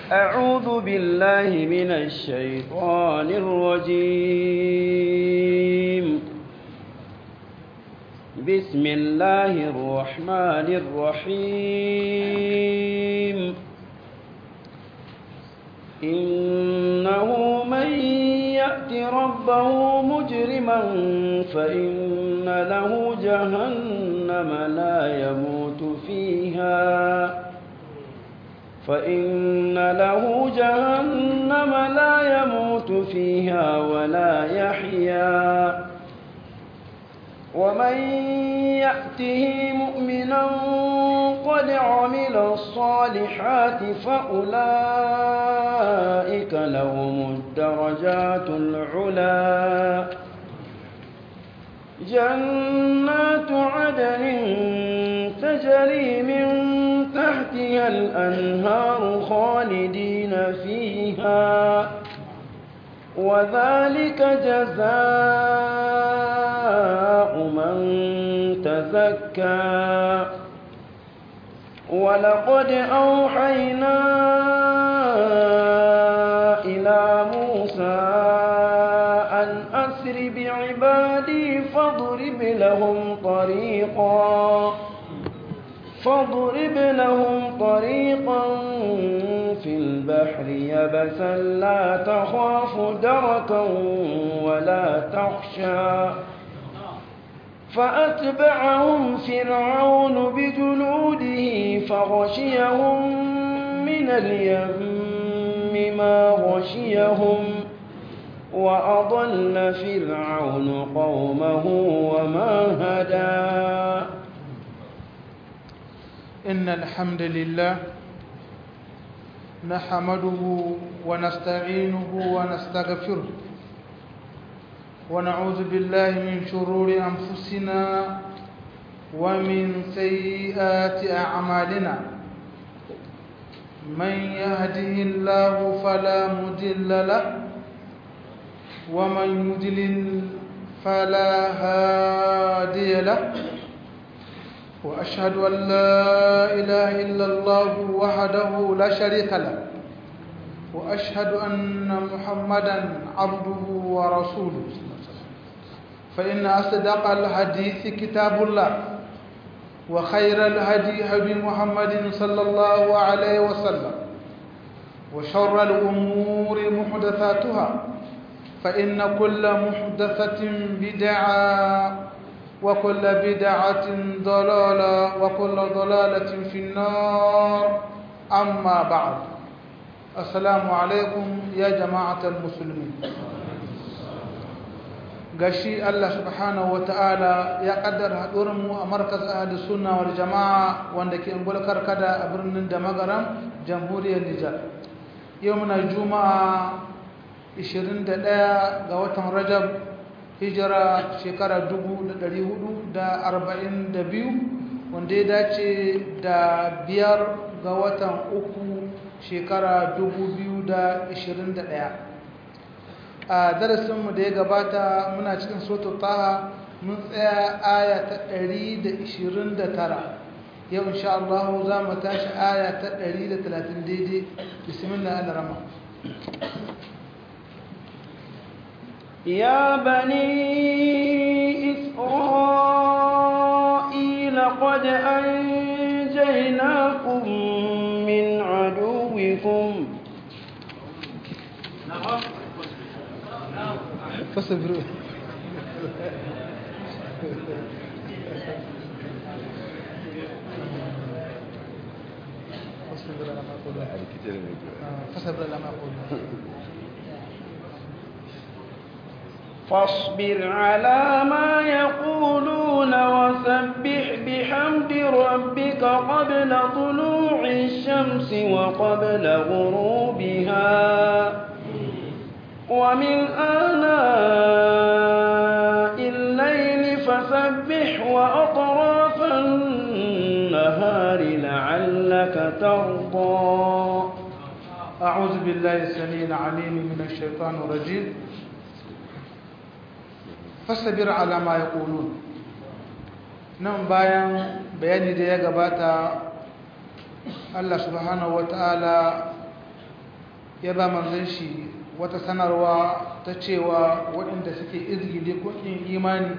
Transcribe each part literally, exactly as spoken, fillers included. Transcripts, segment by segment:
أعوذ بالله من الشيطان الرجيم بسم الله الرحمن الرحيم إنه من يأت ربه مجرما فإن له جهنم لا يموت فيها فإن له جهنم لا يموت فيها ولا يحيا ومن يأته مؤمنا قد عمل الصالحات فأولئك لهم الدرجات العلى جنات عدن تجري من تحتها الأنهار خالدين فيها وذلك جزاء من تزكى ولقد أوحينا إلى موسى أن أسر بعبادي فاضرب لهم طريقا فاضرب لهم طريقا في البحر يبسا لا تخاف دركا ولا تخشى فأتبعهم فرعون بجنوده فغشيهم من اليم ما غشيهم وأضل فرعون قومه وما هدى إن الحمد لله نحمده ونستعينه ونستغفره ونعوذ بالله من شرور أنفسنا ومن سيئات أعمالنا من يهده الله فلا مضل له ومن يضلل فلا هادي له وأشهد أن لا إله إلا الله وحده لا شريك له وأشهد أن محمدا عبده ورسوله فإن أصدق الحديث كتاب الله وخير الهدي هدي محمد صلى الله عليه وسلم وشر الأمور محدثاتها فإن كل محدثة بدعة وكل بدعة ضلالة وكل ضلالة في النار أما بعد السلام عليكم يا جماعة المسلمين gashi Allah subhanahu wataala ya kaddara hadurinmu a markaz ahli sunna wal jamaa wanda ke ungulkar kada a birnin Damagaram jamhuriyar Nijar yau muna juma'a ishirin da ɗaya ga watan Rajab hijira shekara dubu da ɗari hudu da arba'in da biyu wanda ya dace da biyar ga watan uku shekara dubu biyu da ishirin da ɗaya a darasinmu da ya gabata muna cikin suratul taha mun tsaya aya ta ɗari da ishirin da tara yau insha Allah za mu tashi aya ta ɗari da talatin daidai bismillah ar-rahman يا بني إسرائيل قد أنجيناكم من عدوكم فاصبروا فاصبر على ما أقول فاصبر على ما يقولون وسبح بحمد ربك قبل طلوع الشمس وقبل غروبها ومن آناء الليل فسبح وأطراف النهار لعلك ترضى أعوذ بالله السميع العليم من الشيطان الرجيم fasabir ala ma yaqulun nan bayan bayani da ya gabata Allah subhanahu wataala ya ba manzon shi wata sanarwa ta cewa waɗanda suke izgili ko yin imani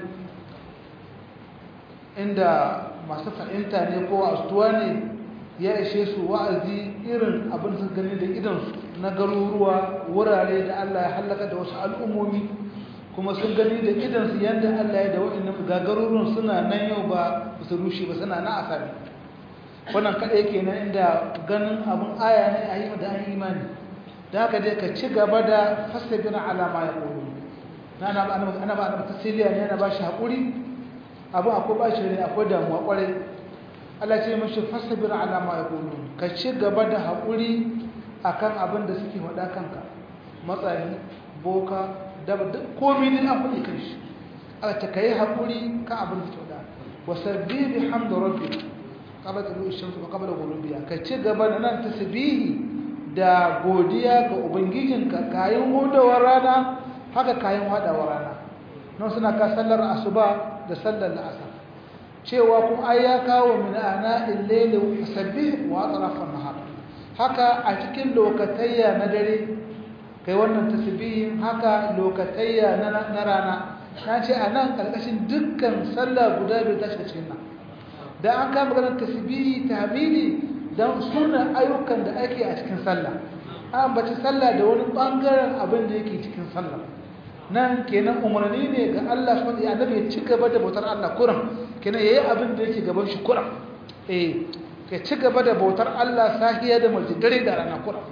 inda masu fahimta ne ko astuwa ne ya ishe su wa'azi irin abin su gani da idansu na garuruwa wurare da Allah ya halaka da wasu al'ummomi kuma sun gani da idansu yadda Allah ya da waɗannan gagaruruwan suna nan yau ba su rushe ba suna na asali wannan kaɗai kenan inda ganin abin aya ne a yi da an imani da haka dai ka ci gaba da fasabin alama ya ƙoro na ana ba ana tasiriya ne ana ba shi haƙuri abin akwai ba shi ne akwai damuwa ƙwarai Allah ce mashi fasabin alama ya ƙoro ka ci gaba da haƙuri a kan abin da suke faɗa kanka matsayi boka daba duk komi din an faɗi kan shi aka ce ka yi haƙuri kan abin da suke faɗa wasabbi bi hamdu rabbi qabla tulu'i shamsi wa qabla ghurubiha ka ci gaba da nan tasbihi da godiya ga ubangijinka kayan hudawar rana haka kayan hadawar rana nan suna ka sallar asuba da sallar asar cewa kuma ai ya kawo min ana al-layli wa sabbih wa atrafan nahar haka a cikin lokatayya na dare kai wannan tasbihin haka lokatayya na na rana na ce anan karkashin dukkan sallah guda biyu ta shiga cikin nan da an kama ganin tasbihi tahmidi dan sunan ayyukan da ake a cikin sallah an bace sallah da wani bangaren abin da yake cikin sallah nan kenan umarni ne ga Allah subhanahu wa ta'ala ya ci gaba da bautar Allah kuran kenan yayi abin da yake gaban shi kuran eh ka ci gaba da bautar Allah sahiya da dare da rana kuran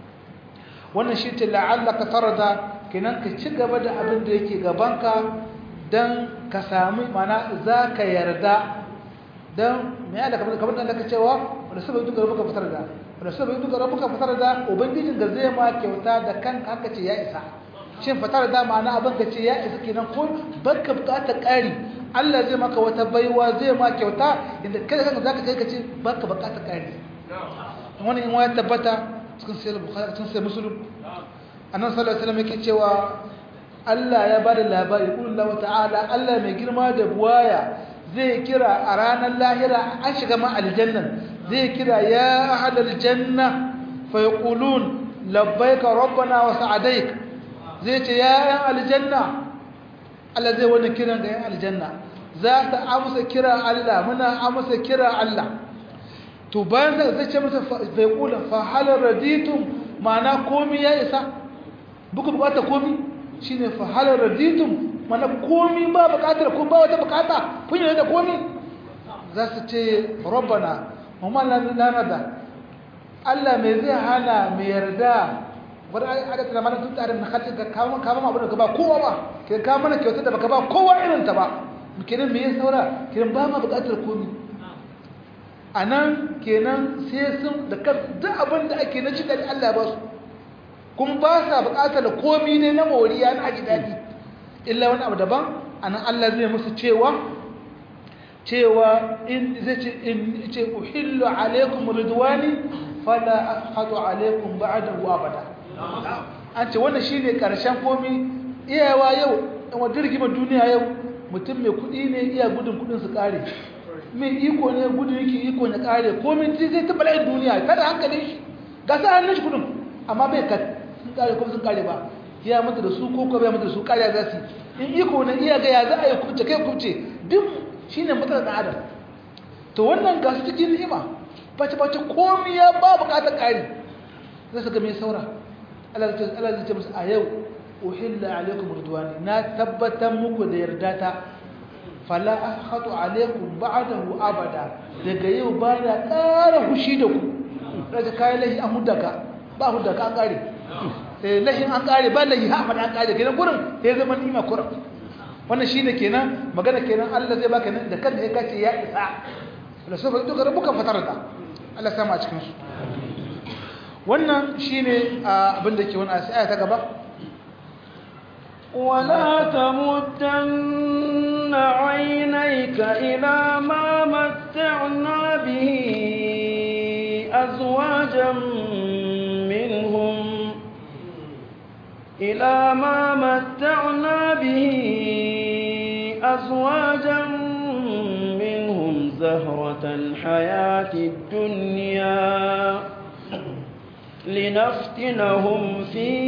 wannan shi ce la'allaka tarda kenan ka ci gaba da abin da yake gabanka dan ka sami mana zaka yarda dan me Allah kamar kamar Allah ka cewa wanda sabai duka rabuka fitar da wanda sabai duka rabuka fitar da ubangijin ga zai ma kyauta da kan haka ce ya isa shin fitar da ma'ana abin ka ce ya isa kenan ko baka bukatar ƙari Allah zai maka wata baiwa zai ma kyauta inda kada kanka zaka kai ka ce baka bukatar ƙari wannan in waya tabbata cikin sahih bukhari cikin sahih muslim annabi sallallahu alaihi wasallam yake cewa Allah ya bada labari kullu ta'ala Allah mai girma da buwaya zai kira a ranar lahira an shiga ma aljannan zai kira ya ahlal janna fa yaqulun labbaika rabbana wa sa'adaik zai ce ya yan aljanna Allah zai wani kiran ga yan aljanna za ta amsa kira Allah muna amsa kira Allah to bayan da zai ce masa fa yaqulu fa hal raditum ma'ana komai ya isa buku bukata komai shine fa hal raditum mana komi ba bukatar ko ba wata bukata kun yi da komi za su ce rabbana mamman lanada Allah mai zai hana mai yarda wadda aka tana mana tun tsarin na halittar ka kama kama abin da ka ba kowa ba ke kama mana kyautar da baka ba kowa irinta ba kenan me ya saura kenan ba ma bukatar komi a nan kenan sai sun da duk abin da ake na ci daɗi Allah ba su kuma ba sa bukatar komi ne na moriya na aji daɗi illa wani abu daban anan Allah zai musu cewa cewa in zai ce in ce uhillu alaikum ridwani fala afhadu alaikum ba'dahu abada an ce wannan shine karshen komi iyawa yau dan wa dirgima duniya yau mutum mai kudi ne iya gudun kudin su kare mai iko ne gudun yake iko ne kare komi zai ta bala'in duniya kada hankalin shi ga sa hannun shi kudin amma bai ka sun kare ko sun kare ba ya mutu da su ko ko bai mutu da su kariya za su in iko na iya ga ya za a yi kubce kai kubce duk shine matsalar da adam to wannan ga su cikin ni'ima bace bace komai ya ba bukatar kari zai su ga mai saura Allah zai Allah zai ce musu a yau uhilla alaikum ridwani na tabbatar muku da yarda ta fala akhatu alaikum ba'dahu abada daga yau ba na ƙara hushi da ku daga kai lahi an hudaka ba hudaka an kare lahin an kare ba lahi ha an kare kenan gurin sai zama nima kurin wannan shine kenan magana kenan Allah zai baka nan da kanka ya kace ya isa wala sai ba duka rubuka fatar da Allah ya sama a cikin su wannan shine abin da ke wannan aya ta gaba ولا تمدن عينيك إلى ما متعنا به أزواجا منهم إلى ما متعنا به أزواجا منهم زهرة الحياة الدنيا لنفتنهم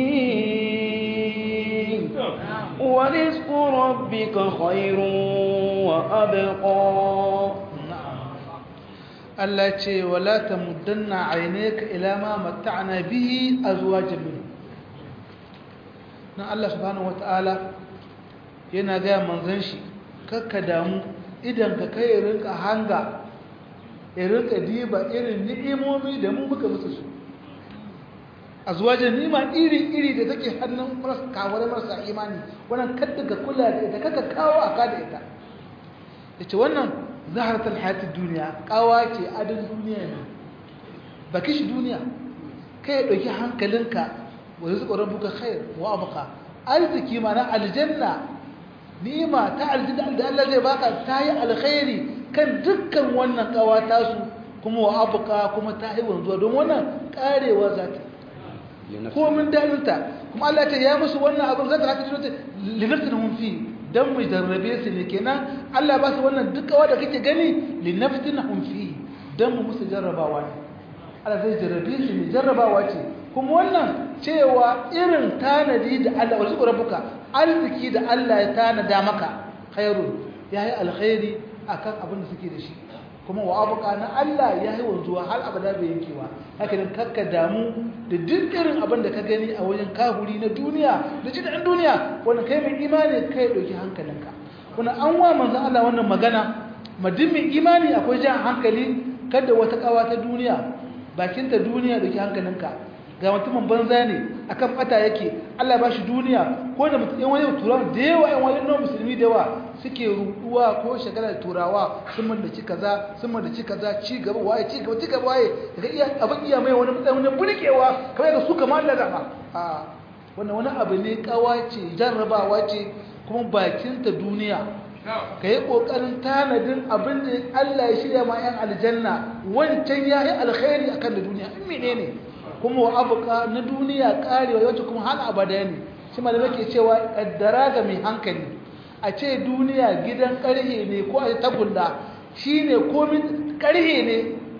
فيه ورزق ربك خير وأبقى Allah ce wala tamuddanna aynaka ila ma matta'na bihi azwajan min nan Allah subhanahu wataala yana ga manzon shi kakka damu idan ka kai rinka hanga ya rinka diba irin ni'imomi da mu muka musu su azwajan ni'ima iri iri da take hannun marasa kaware marasa imani wannan kadda ka kula da ita kaka kawo aka da ita yace wannan zaharatul hayatid duniya kawa ce adon duniya ne baki shi duniya kai dauki hankalinka wa rizqu rabbuka khair wa abqa arziki mana aljanna ni'ima ta aljanna da Allah zai baka tayi alkhairi kan dukkan wannan kawa tasu kuma wa abqa kuma tayi wanzuwa don wannan karewa zata ko mun dalinta kuma Allah ta ya musu wannan abin zata haka dinta linaftinhum fi dan mu jarrabe su ne kenan Allah ba su wannan dukkawa da kake gani linaftinhum fi dan mu musu jarrabawa ne Allah zai jarrabe su ne jarrabawa ce kuma wannan cewa irin tanadi da Allah wasu rabbuka arziki da Allah ya tanada maka khairun yayi alkhairi akan abin da suke da shi kuma wa abuka na Allah yayi wanzuwa har abada bai yankewa haka nan kakka damu da duk irin abin da ka gani a wajen kahuri na duniya da jin duniya wannan kai mai imani kai dauki hankalinka wannan an wa manzon Allah wannan magana madin mai imani akwai jan hankali kada wata kawa ta duniya bakinta duniya dauki hankalinka ga mutumin banza ne akan bata yake Allah ba shi duniya ko da mutum yan wani turawa da yawa yan wani musulmi da yawa suke ruduwa ko shagala da turawa sun mun da ci kaza sun mun da ci kaza ci gaba waye ci gaba ci gaba waye daga iya abin iya mai wani wani burkewa kamar da su kamar Allah da a wannan wani abu ne kawace jarrabawa ce kuma bakinta duniya ka yi ƙoƙarin tanadin abin da Allah ya shirya ma 'yan aljanna wancan ya yi alkhairi akan da duniya in mene ne kuma wa abuka na duniya karewa yawanci kuma hal abada ne shi ma da nake cewa kaddara ga mai hankali a ce duniya gidan ƙarhe ne ko a tagulla shi ne komin ƙarhe ne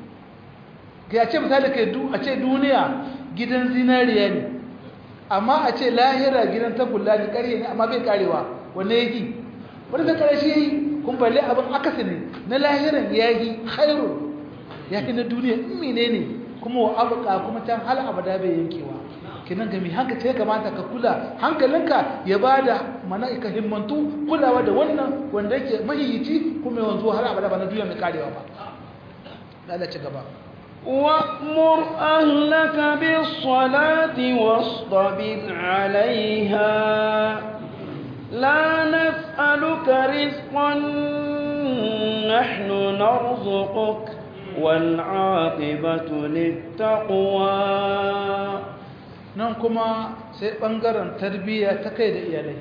ga ce misali kai a ce duniya gidan zinariya ne amma a ce lahira gidan tagulla ne ƙarhe ne amma bai karewa wanne yake wani zai kare shi yi kun balle abin akasi ne na lahiran ya yi khairu ya fi na duniya in mene ne kuma wa abuka kuma can hal abada bai yankewa kinan ga mai hankali ya kamata ka kula hankalinka ya bada mana ka himmantu kulawa da wannan wanda yake mahiyici kuma yanzu har abada ba na duniya mai karewa ba lalace gaba وأمر أهلك بالصلاة واصطبر عليها لا نسألك رزقا نحن نرزقك والعاقبة للتقوى nan kuma sai bangaren tarbiyya ta kai da iyalai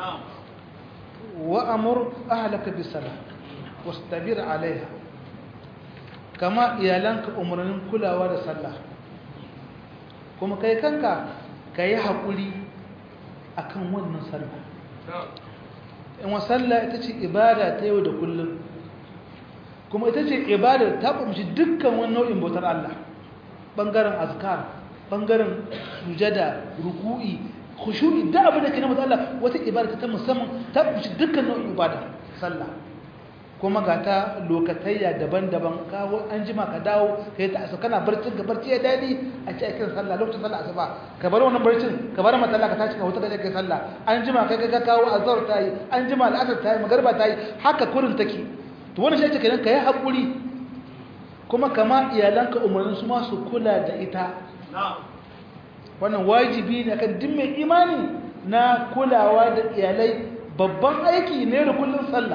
wa amur ahlaka bis salat wastabir alaiha kama iyalanka umarnin kulawa da sallah kuma kai kanka kai hakuri akan wannan sallah in wa sallah ita ce ibada ta yau da kullum kuma ita ce ibada ta kumshi dukkan wani nau'in bautar Allah bangaren azkar bangaren sujada ruku'i khushu'i da abin da ke na mutu Allah wata ibada ta musamman ta kumshi dukkan nau'in ibada sallah kuma ga ta lokatayya daban-daban kawo an jima ka dawo kai ta asa kana barcin ka barci ya dadi a ce aikin sallah lokacin sallah asuba ka bar wannan barcin ka bar mata Allah ka tashi ka huta da kai sallah an jima kai ka kawo azhar tayi an jima al'asr tayi magriba tayi haka kurin take to wannan shi ake kenan kai hakuri kuma kama iyalanka umarnin su ma su kula da ita wannan wajibi ne kan duk mai imani na kulawa da iyalai babban aiki ne da kullun sallah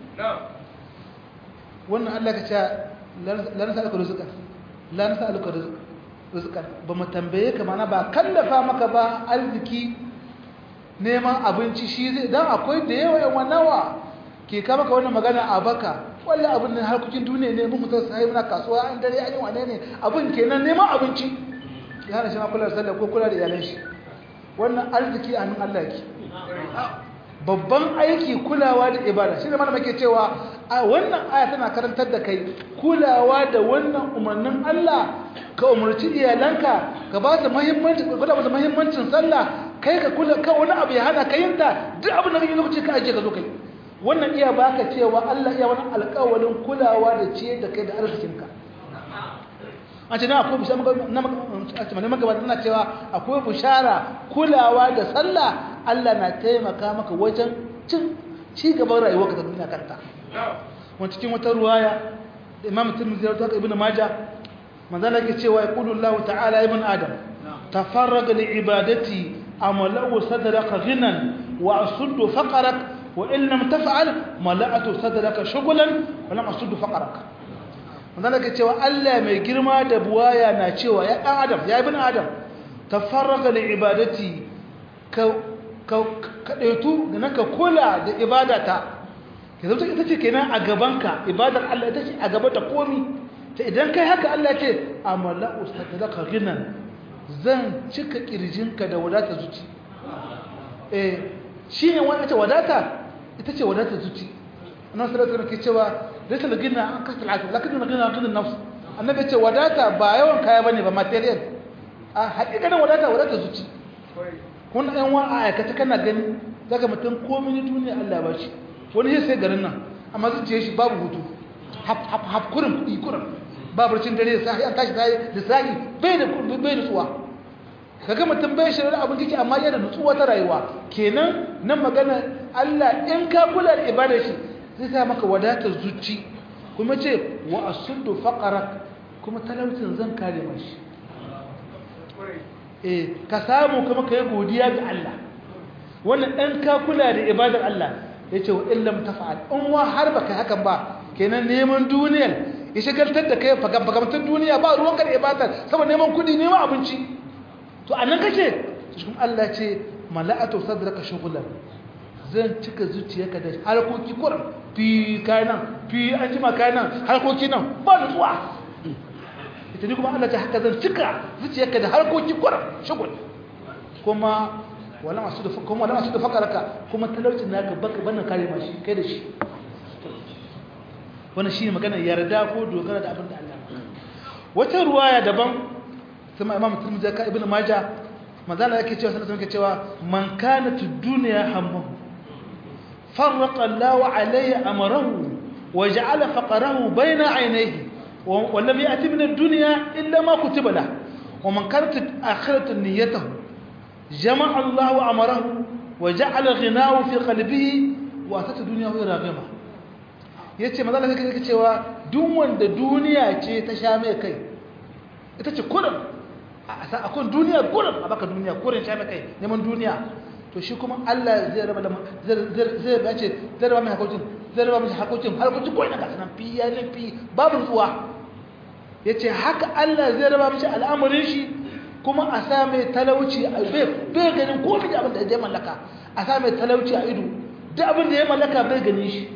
wannan Allah ka ce la nas'aluka rizqan la nas'aluka rizqan ba mu tambaye ka mana ba kallafa maka ba arziki neman abinci shi zai dan akwai da yawa yawan nawa ke ka maka wannan magana a baka wallahi abin nan harkokin duniya ne mun mutar sai muna kasuwa an dare an yi wane ne abin kenan neman abinci ya hana shi ma kula da sallah ko kula da iyalan shi wannan arziki a hannun Allah yake babban aiki kulawa da ibada shi ne mana muke cewa a wannan aya tana karantar da kai kulawa da wannan umarnin Allah ka umarci iyalanka ka ba su muhimmanci ka kula da muhimmancin sallah kai ka kula ka wani abu ya hana ka yin ta duk abin da kake lokaci ka aje ka zo kai wannan iya baka cewa Allah iya wani alƙawarin kulawa da ce da kai da arzikinka an ce na akwai bishara na magabata tana cewa akwai bishara kulawa da sallah Allah na taimaka maka wajen cin ci gaban rayuwarka ta duniya kanta wani cikin wata ruwaya da imam tirmidhi da ibn majah manzo Allah yake cewa yaqulu Allah ta'ala ibn adam tafarraga li ibadati amalu sadraka ghinan wa asuddu faqrak wa in lam taf'al mala'atu sadraka shughlan wa lam asuddu faqrak manzo Allah yake cewa Allah mai girma da buwaya na cewa ya dan adam ya ibn adam tafarraga li ibadati ka ka kadaitu da naka kula da ibadata ke zauta ita ce kenan a gabanka ibadar Allah ita ce a gaba da komi ta idan kai haka Allah ce amala ustadaka ghinan zan cika kirjinka da wadata zuci eh shine wannan ce wadata ita ce wadata zuci annabi sallallahu alaihi wasallam ke cewa laysa al-ghina an kasal akal lakin al-ghina an nafs annabi ce wadata ba yawan kaya bane ba material a hakikanin wadata wadata zuci kun ɗan wa a aikata kana gani daga mutum komai duniya Allah ba shi wani sai garin nan amma zuciyar shi babu hutu haf kurin kuɗi kurin babu cin dare da sahi an tashi da sahi bai da bai nutsuwa kaga mutum bai shirin abin kike amma yana nutsuwa ta rayuwa kenan nan magana Allah in ka kula da ibadar shi zai sa maka wadatar zuci kuma ce wa asuddu faqarak kuma talaucin zan kare mashi eh ka samu kuma kai godiya ga Allah wannan dan ka kula da ibadar Allah yace wa illam taf'al in wa har baka hakan ba kenan neman duniyar ya shagaltar da kai fagabagamtar duniya ba ruwan kan ibadar saboda neman kudi neman abinci to anan kace cikin Allah ce mala'atu sadraka shughlan zan cika zuciyarka da harkoki kuran fi kainan fi anjima kainan harkoki nan ba nutsuwa ita ne kuma Allah ta haka zan cika zuciyarka da harkoki kuran shughul kuma wala masu da kuma wala masu da fakaraka kuma talaucin naka baka bana kare mashi kai da shi wannan shine magana yarda ko dogara da abin da Allah wata ruwaya daban kuma Imam Tirmidhi ka Ibn Majah manzala yake cewa sallallahu alaihi cewa man kanat ad-dunya hammuhu farraqa Allahu alayhi amrahu wa ja'ala faqrahu bayna 'aynayhi wa lam ya'ti min ad-dunya illa ma kutiba lahu wa man kanat akhiratu niyyatuhu jama'a Allahu amrahu wa ja'ala ghinahu fi qalbihi wa atatu dunyahu raghima yace manzala yake cewa duk wanda duniya ce ta sha mai kai ita ce kullum a kun duniya kullum a baka duniya kullum sha mai kai neman duniya to shi kuma Allah zai raba da zai zai bace zai raba mai hakokin zai raba mai hakokin hakokin koyi na gasanan fi ya ne fi babu tsuwa yace haka Allah zai raba mishi al'amarin shi kuma a sa mai talauci a bai bai ganin komai da abin da ya mallaka a sa mai talauci a ido duk abin da ya mallaka bai ganin shi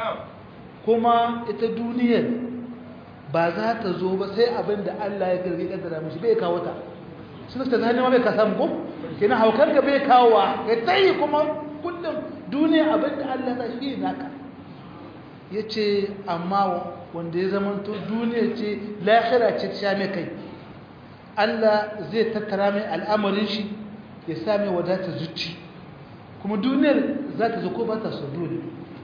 kuma ita duniyar ba za ta zo ba sai abin da Allah ya gargaɗi kaddara mishi bai kawo ta sun ta zane ma bai ka samu ko kina haukar da bai kawo ya tayi kuma kullum duniya abin da Allah ta shi naka yace amma wanda ya zama to duniya ce lahira ce ta sha mai kai Allah zai tattara mai al'amarin shi ya sa mai wadata zuci kuma duniyar za ta zo ko ba ta so dole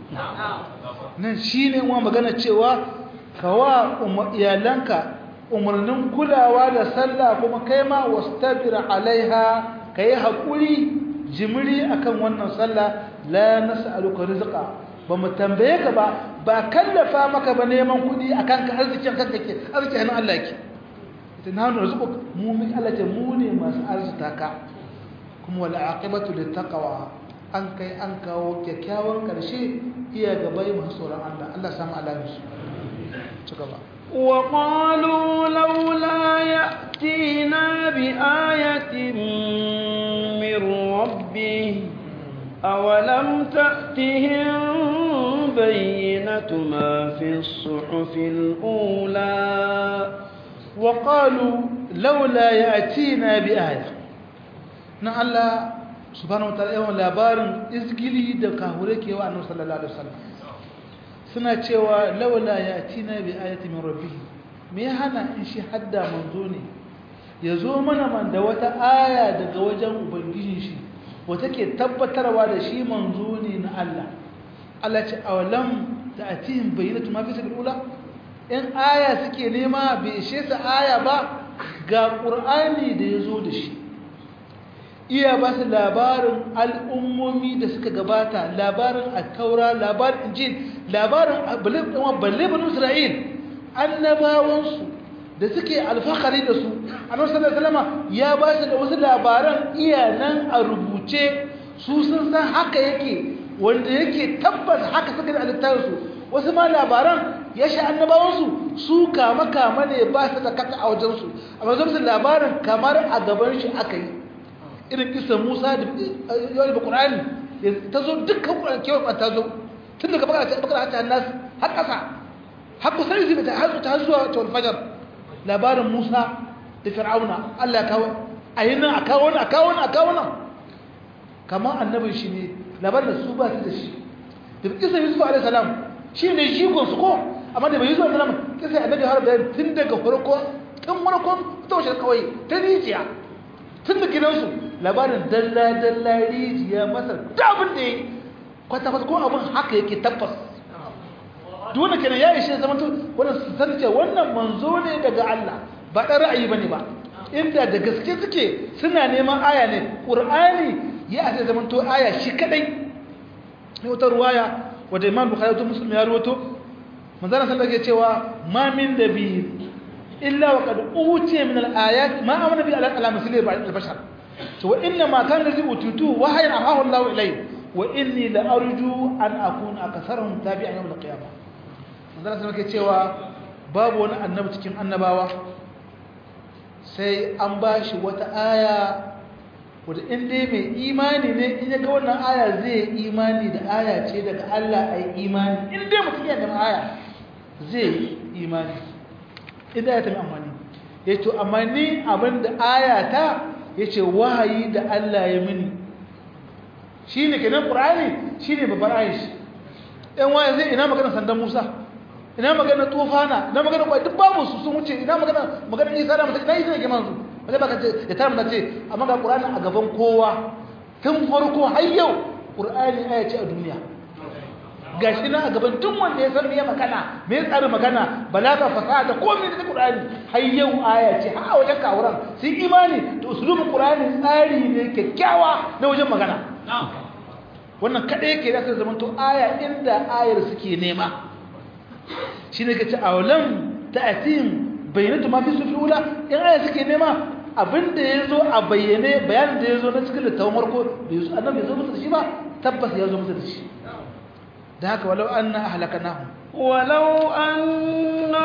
nan shine wa magana cewa kawa iyalanka umarnin kulawa da sallah kuma kai ma wastabir alaiha kai hakuri jimiri akan wannan sallah la nas'aluka rizqa ba mu tambaye ka ba ba kallafa maka ba neman kudi akan ka arzikin kanka ke arzikin Allah yake ita na rizqu mu mu Allah ce mu ne masu arzita ka kuma wal aqibatu lit taqwa an kai an kawo kyakkyawan karshe iya gabai masu tsoron Allah Allah samu alamin su وقالوا لولا يأتينا بآية من ربه أولم تأتهم بينة ما في الصحف الأولى وقالوا لولا يأتينا بآية نعلى سبحانه وتعالى يوم لابارن إزجلي دكاهوريك يوانو صلى الله عليه وسلم suna cewa laula yatina bi ayati min rabbih me ya hana in shi hadda manzo ne ya zo mana man da wata aya daga wajen ubangijin shi wata ke tabbatarwa da shi manzo ne na Allah Allah ce awalam ta'tihim bayyinatu ma fi sabil ula in aya suke nema bai ishe su aya ba ga qur'ani da yazo da shi iya ba su labarin al'ummomi da suka gabata labarin at-taura labarin injil labarin balle banu isra'il annabawansu da suke alfahari da su annabi sallallahu alaihi wasallam ya ba su da wasu labaran iya nan a rubuce su sun san haka yake wanda yake tabbas haka suka da littafinsu wasu ma labaran ya sha annabawansu su kama kama ne ba su da kata a wajensu amma zai su labarin kamar a gaban shi aka yi irin kisa Musa da yawon da Qur'ani ta zo dukkan kewa ta zo tun daga bakar ta nas har ƙasa har kusa ne ta hazu ta zuwa ta fajar labarin Musa da Fir'auna Allah ya kawo ayinan a kawo a kawo a kawo nan kamar annabin shi ne labarin da su ba su da shi da kisa Yusuf alaihi salam shi ne jigon su ko amma da bai Yusuf alaihi salam kisa annabi har da tun daga farko tun farkon tawashar kawai ta rijiya tun da gidansu labarin dalla dalla rijiya masar da abin da yake kwata kwata ko abin haka yake tabbas duk wanda kenan ya ishe zaman to wannan san ce wannan manzo ne daga Allah ba dan ra'ayi bane ba inda da gaske suke suna neman aya ne qur'ani ya ase zaman to aya shi kadai ne wata ruwaya wanda Imam Bukhari da Muslim ya rawato manzo sallallahu alaihi wasallam cewa ma min nabiy illa wa qad utiya min al-ayat ma amana bi al-amsali al-bashar to wa inna ma kana ladhi utitu wa hayya ahahu Allah ilayhi wa inni la arju an akuna akatharuhum tabi'an yawm al-qiyamah manzana sai muke cewa babu wani annabi cikin annabawa sai an bashi wata aya wanda in dai mai imani ne in ya ga wannan aya zai imani da aya ce daga Allah ai imani in dai mutum yana da aya zai imani idan ya tafi amani yace to amma ni abinda aya ta yace wahayi da Allah ya mini shine kenan Qur'ani shine babbar ayashi ɗan waye zai ina magana sandan Musa ina magana tufana ina magana kwai duk babu su sun wuce ina magana magana Isa da mutum ina Isa yake manzo ba zai baka ce ya tara mata ce amma ga Qur'ani a gaban kowa tun farko har yau Qur'ani aya ce a duniya gashi na a gaban duk wanda ya san me magana me tsari magana balaga fasaha da komai da Qur'ani har yau aya ce har a wajen kawuran sai imani to usulul Qur'ani tsari ne kyakkyawa na wajen magana wannan kada yake da sai zaman to aya inda ayar suke nema shine kace awalam ta'tim bayyinatu ma fi sufi ula in aya suke nema abinda yazo a bayyane bayanin da yazo na cikin littafin farko da yazo annabi yazo musu da shi ba tabbas yazo musu da shi da haka walau anna ahlaknahum walau anna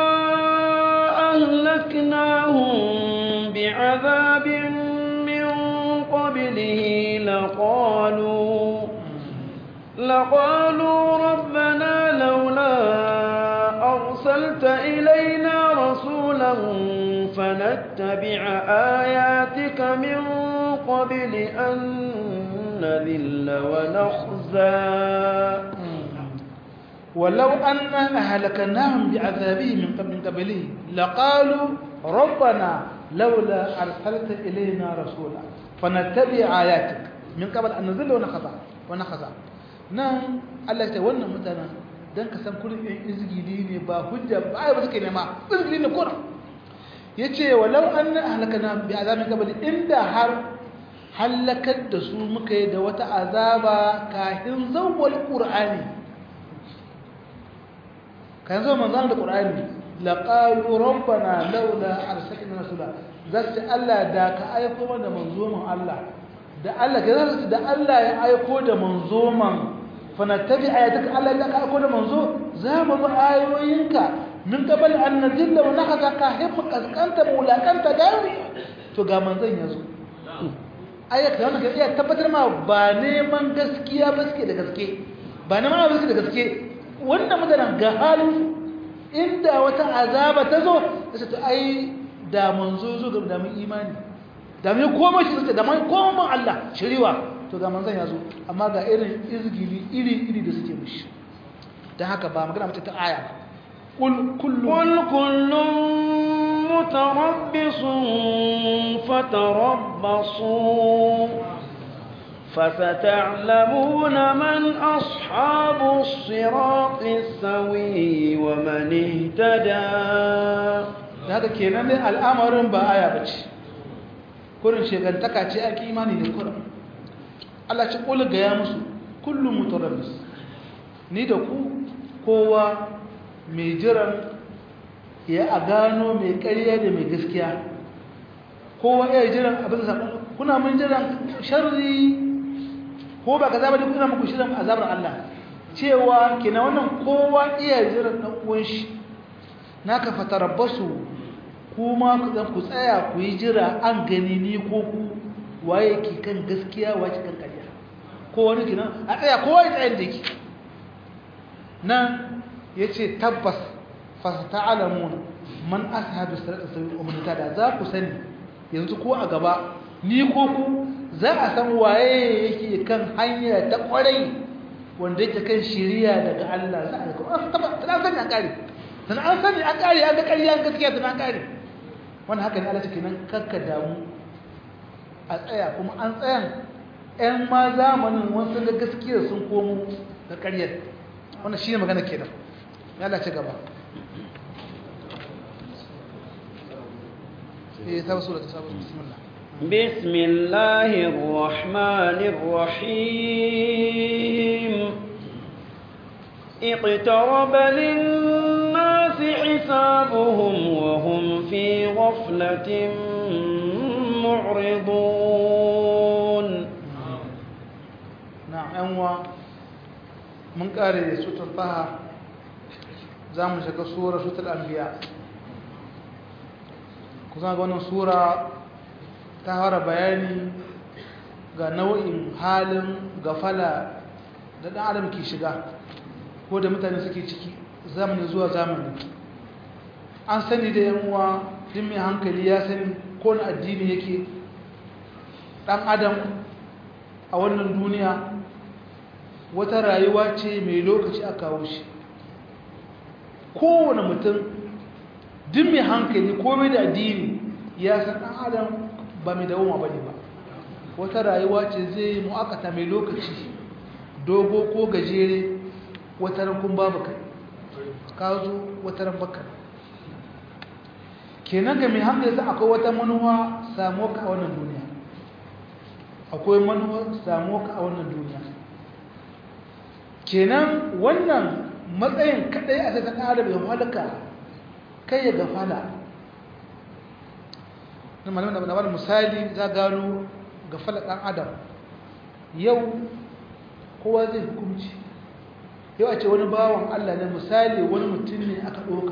ahlaknahum bi'adabin min qablihi laqalu لقالوا ربنا لولا أرسلت إلينا رسولا فنتبع آياتك من قبل أن نذل ونخزى ولو أننا أهلكناهم بعذابه من قبله لقالوا ربنا لولا أرسلت إلينا رسولا فنتبع آياتك من قبل أن نذل ونخزى ونخزى nan Allah ta wannan mutanen dan ka san kullun ɗin izgili ne ba hujja ba ai ba suke nema izgili ne kora yace walau anna ahlakana bi azabin qabli inda har halakar da su muka yi da wata azaba kafin zawwal qur'ani kan zo manzon da qur'ani laqalu rabbana laula arsalna rasula zai Allah da ka aiko mana manzo mun Allah da Allah ke zai da Allah ya aiko da manzo man fanattabi ayataka Allah da ka aiko da manzo za mu bi ayoyinka min qabl an nadilla wa nahza ka himma kaskanta mulakanta gawi to ga manzon yazo ayat da wannan ya tabbatar ma ba neman gaskiya ba suke da gaske ba neman ba suke da gaske wannan mutanen ga halin inda wata azaba ta zo sai to ai da manzo zo ga da mu imani da mai koma shi da mai koma Allah shiriwa to ga manzon yazo amma ga irin izgili iri iri da suke mishi dan haka ba magana mace ta aya kul kullu قل كل متربص فتربصوا فستعلمون من أصحاب الصراط السوي ومن اهتدى. haka kenan dai al'amarin ba aya bace kurin shegantaka ce ake imani da kurin Allah ci kula ga ya musu kullu mutarabbis ni da ku kowa mai jiran ya a gano mai ƙarya da mai gaskiya kowa ya jiran abin da kuna mun jiran sharri ko ba kaza ba kuna muku shirin azabar Allah cewa kina wannan kowa iya jiran dan uwan shi naka fatarabbasu kuma ku dan ku tsaya ku yi jira an gani ni ko ku waye ki kan gaskiya waye kan ƙarya ko wani kina a tsaya kowa ya tsaya da yake nan yace tabbas fasata'alamun man ashabu sirati sawi umma da za ku sani yanzu ko a gaba ni ko ku za a san waye yake kan hanya ta kwarai wanda yake kan shiriya daga Allah za a kuma tabbata an sani an kare dan an sani an kare an ga ƙarya an gaskiya dan an kare wannan haka ne Allah take nan kakka damu a tsaya kuma an tsayan ƴan ma zamanin wasu da gaskiya sun komo da ƙaryar wannan shine magana kenan ya Allah ci gaba eh ta sura ta saba bismillah بسم الله الرحمن الرحيم اقترب للناس حسابهم وهم في غفلة معرضون. نعم أنوا من قارئ سورة طه زامن شكل سورة سورة الأنبياء كنا قلنا سورة ta fara bayani ga nau'in halin gafala da ɗan adam ke shiga ko da mutane suke ciki zamani zuwa zamani an sani da yan uwa din mai hankali ya sani ko na addini yake ɗan adam a wannan duniya wata rayuwa ce mai lokaci a kawo shi kowane mutum din mai hankali ko mai da addini ya san ɗan adam ba mai dawoma ba ne ba wata rayuwa ce zai mu'akata mai lokaci dogo ko gajere wata rankun babu kai ka zo wata ranbaka kenan ga mai hankali sai akwai wata manuwa samuwa ka a wannan duniya akwai manuwa samuwa ka a wannan duniya kenan wannan matsayin kadai a cikin adam ya halaka kai ya gafala na malamin da bada misali za gano gafala dan adam yau kowa zai hukunci yau a ce wani bawan Allah ne misali wani mutum ne aka ɗoka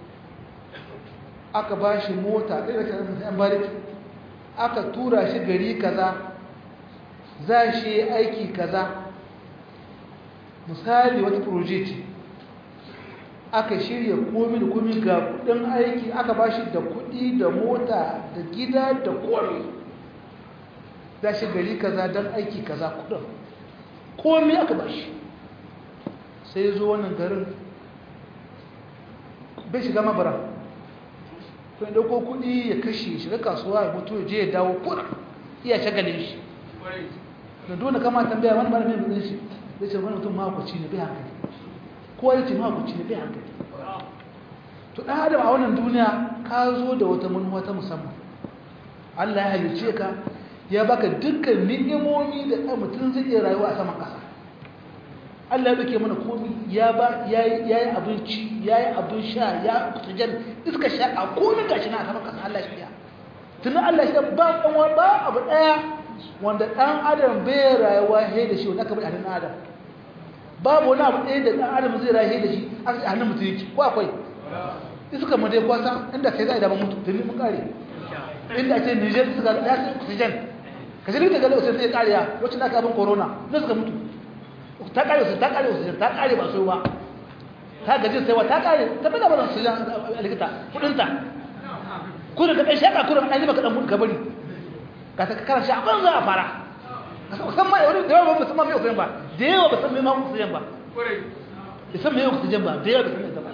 aka ba shi mota ɗaya da kan bariki aka tura shi gari kaza za shi aiki kaza misali wata proje ce aka shirya komi da komi ga kudin aiki aka ba shi da kudi da mota da gida da komi za shi gari kaza don aiki kaza kudin komi aka ba shi sai zo wannan garin bai shiga mabara to ya dauko kudi ya kashe shiga kasuwa ya mutu ya je ya dawo kuna iya shagalin shi da dole kama tambaya wani mara mai mutum shi zai ce wani mutum mahaukaci ne bai hankali kowa ya ce mahaukaci ne bai hankali to ɗan adam a wannan duniya ka zo da wata manuwa ta musamman Allah ya halice ka ya baka dukkan ni'imomi da ɗan mutum zai iya rayuwa a saman ƙasa Allah ya duke mana komi ya ba ya yi abinci ya yi abin sha ya oxygen iska sha a komi gashi na a saman ƙasa Allah shi ya tuni Allah shi ba ɗan ba abu ɗaya wanda ɗan adam bai rayuwa ya da shi wanda aka bai a ɗan adam babu wani abu ɗaya da ɗan adam zai rayu da shi a hannun mutum yake ko akwai iska mu dai kwasa inda kai za a daban mutu tuni mun kare inda ce Niger suka ya su oxygen ka ji da galo sai sai kariya wacce da aka abin corona ne suka mutu ta kare su ta kare oxygen ta kare ba so ba ta gaji sai wa ta kare ta bada ba su jan likita kudin ta ku da kai shaka ku da kai baka dan mutu ka bari ka ta kara shi abin za a fara ka san mai wani da ba musamman mai oxygen ba da yawa ba san mai ma oxygen ba da san mai oxygen ba da yawa da san ita ba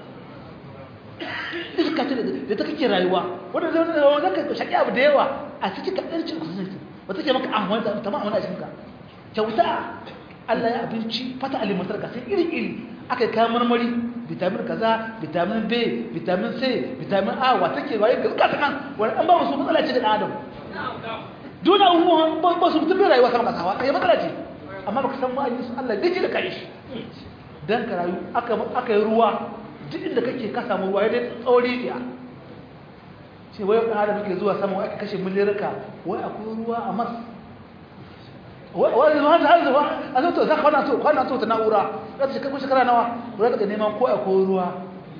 iska ce da ta kake rayuwa wanda zai wanda zaka shaki abu da yawa a cikin kaɗan cin oxygen wata ke maka amfani da ta ma'amala a cikinka kyauta Allah ya abinci fata alimantar ka sai iri-iri aka yi kayan marmari vitamin kaza vitamin B vitamin C vitamin A wata ke waye ga kasa nan wani an ba musu matsala ce da adam duna abubuwan ba su mutum rayuwa sama kasa wa ya matsala ce amma baka san ma'ayin su Allah gaji da kai shi dan ka rayu aka yi ruwa duk inda kake ka samu ruwa ya dai tsauri ya ce wai ɗan adam ke zuwa sama aka kashe miliyarka wai akwai ruwa a mas wai zuwa ta zuwa a zo to za ka kwana to kwana to ta na'ura za ta shekar shekara nawa wai daga neman ko akwai ruwa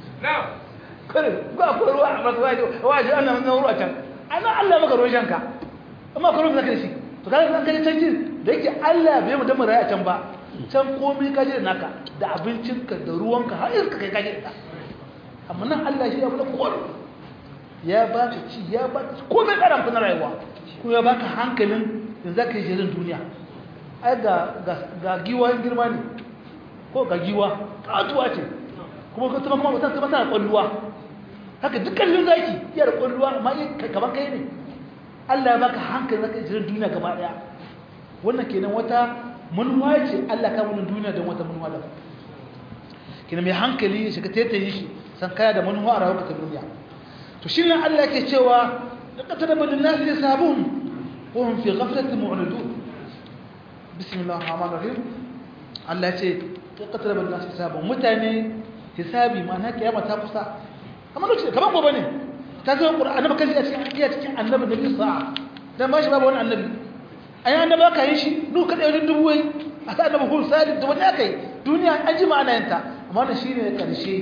kare ko akwai ruwa a masu waje waje an nan ruwa can ana Allah maka ruwan shanka amma ko ruwan zaka da shi to kaga an kaje can da yake Allah bai mu da mu rayu a can ba can komai kaje da naka da abincinka da ruwanka har iska kai kaje da amma nan Allah shi ya kula kowa ya baka ci ya baka komai karamta na rayuwa ko ya baka hankalin in za ka yi shirin duniya ai ga ga giwa girma ne ko ga giwa katuwa ce kuma ka tuma kuma mutum kuma tana kwalluwa haka dukkan yin zaki iya da kwalluwa amma kamar kai ne Allah ya baka hankalin za ka yi shirin duniya gaba daya wannan kenan wata manuwa ce Allah ka wani duniya don wata manuwa da kenan mai hankali ya shiga taitayi shi san kaya da manuwa a rayuwar ta duniya to shi ne Allah ke cewa laqad badal nas yasabun wa hum fi ghaflatin mu'ridun bismillahir rahmanir rahim Allah ce laqad badal nas yasabun mutane hisabi ma'ana kiyama ta kusa kamar lokaci kamar gobe ne ta zo Qur'ani baka ji a cikin iya cikin annabi da bi sa'a dan ba shi babu wani annabi ayi annabi aka yi shi duka da yau dubu wai a ta annabi hul salih da wani aka yi duniya an ji ma'ana yanta amma wannan shine karshe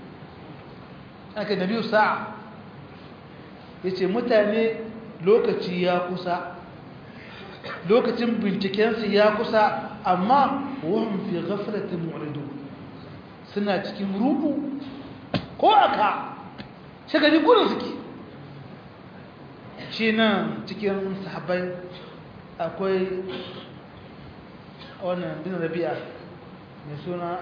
aka nabi sa'a yace mutane lokaci ya kusa lokacin bincikensu ya kusa amma wahum fi ghaflatin mu'ridun suna cikin rubu ko aka shagari gurin suke shi nan cikin sahabbai akwai wannan bin rabi'a mai suna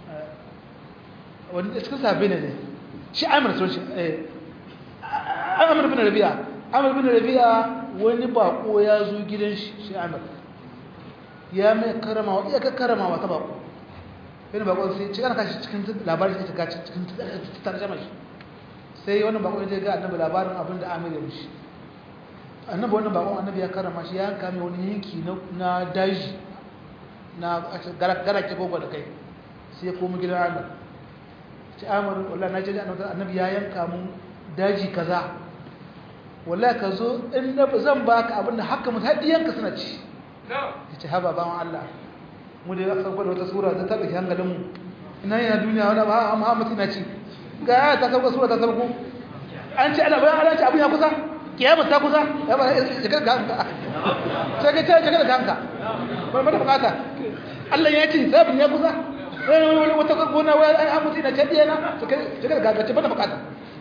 wani cikin sahabbai ne shi amir sun shi amir bin rabi'a amir bin rabi'a wani bako ya zo gidan shi amir ya mai karamawa iya ka karamawa ta bako wani bako sai ci ana kashi cikin labarin sai ta cikin tarjama shi sai wannan bako ya ga annabi labarin abin da amir ya mishi annabi wannan bako annabi ya karama shi ya yanka mai wani yanki na daji na garake gogo da kai sai ya komo gidan amir ci amir wallahi na je annabi ya yanka mun daji kaza wallahi ka zo in na zan baka abinda haka mutaddiyanka suna ci yace haba bawan Allah mu da aka sauka da wata sura ta tabbata hankalin mu ina yana duniya wala ba Muhammad ina ci ga ta sauka sura ta sauko an ce ana bayan Allah ce abin ya kusa kiyama ta kusa ya ba shigar ga hanka sai ka ce shigar ga hanka ba da bukata Allah ya ce sabin ya kusa wani wata gona wai an Muhammad ina ce diyana shigar ga ga ce ba da bukata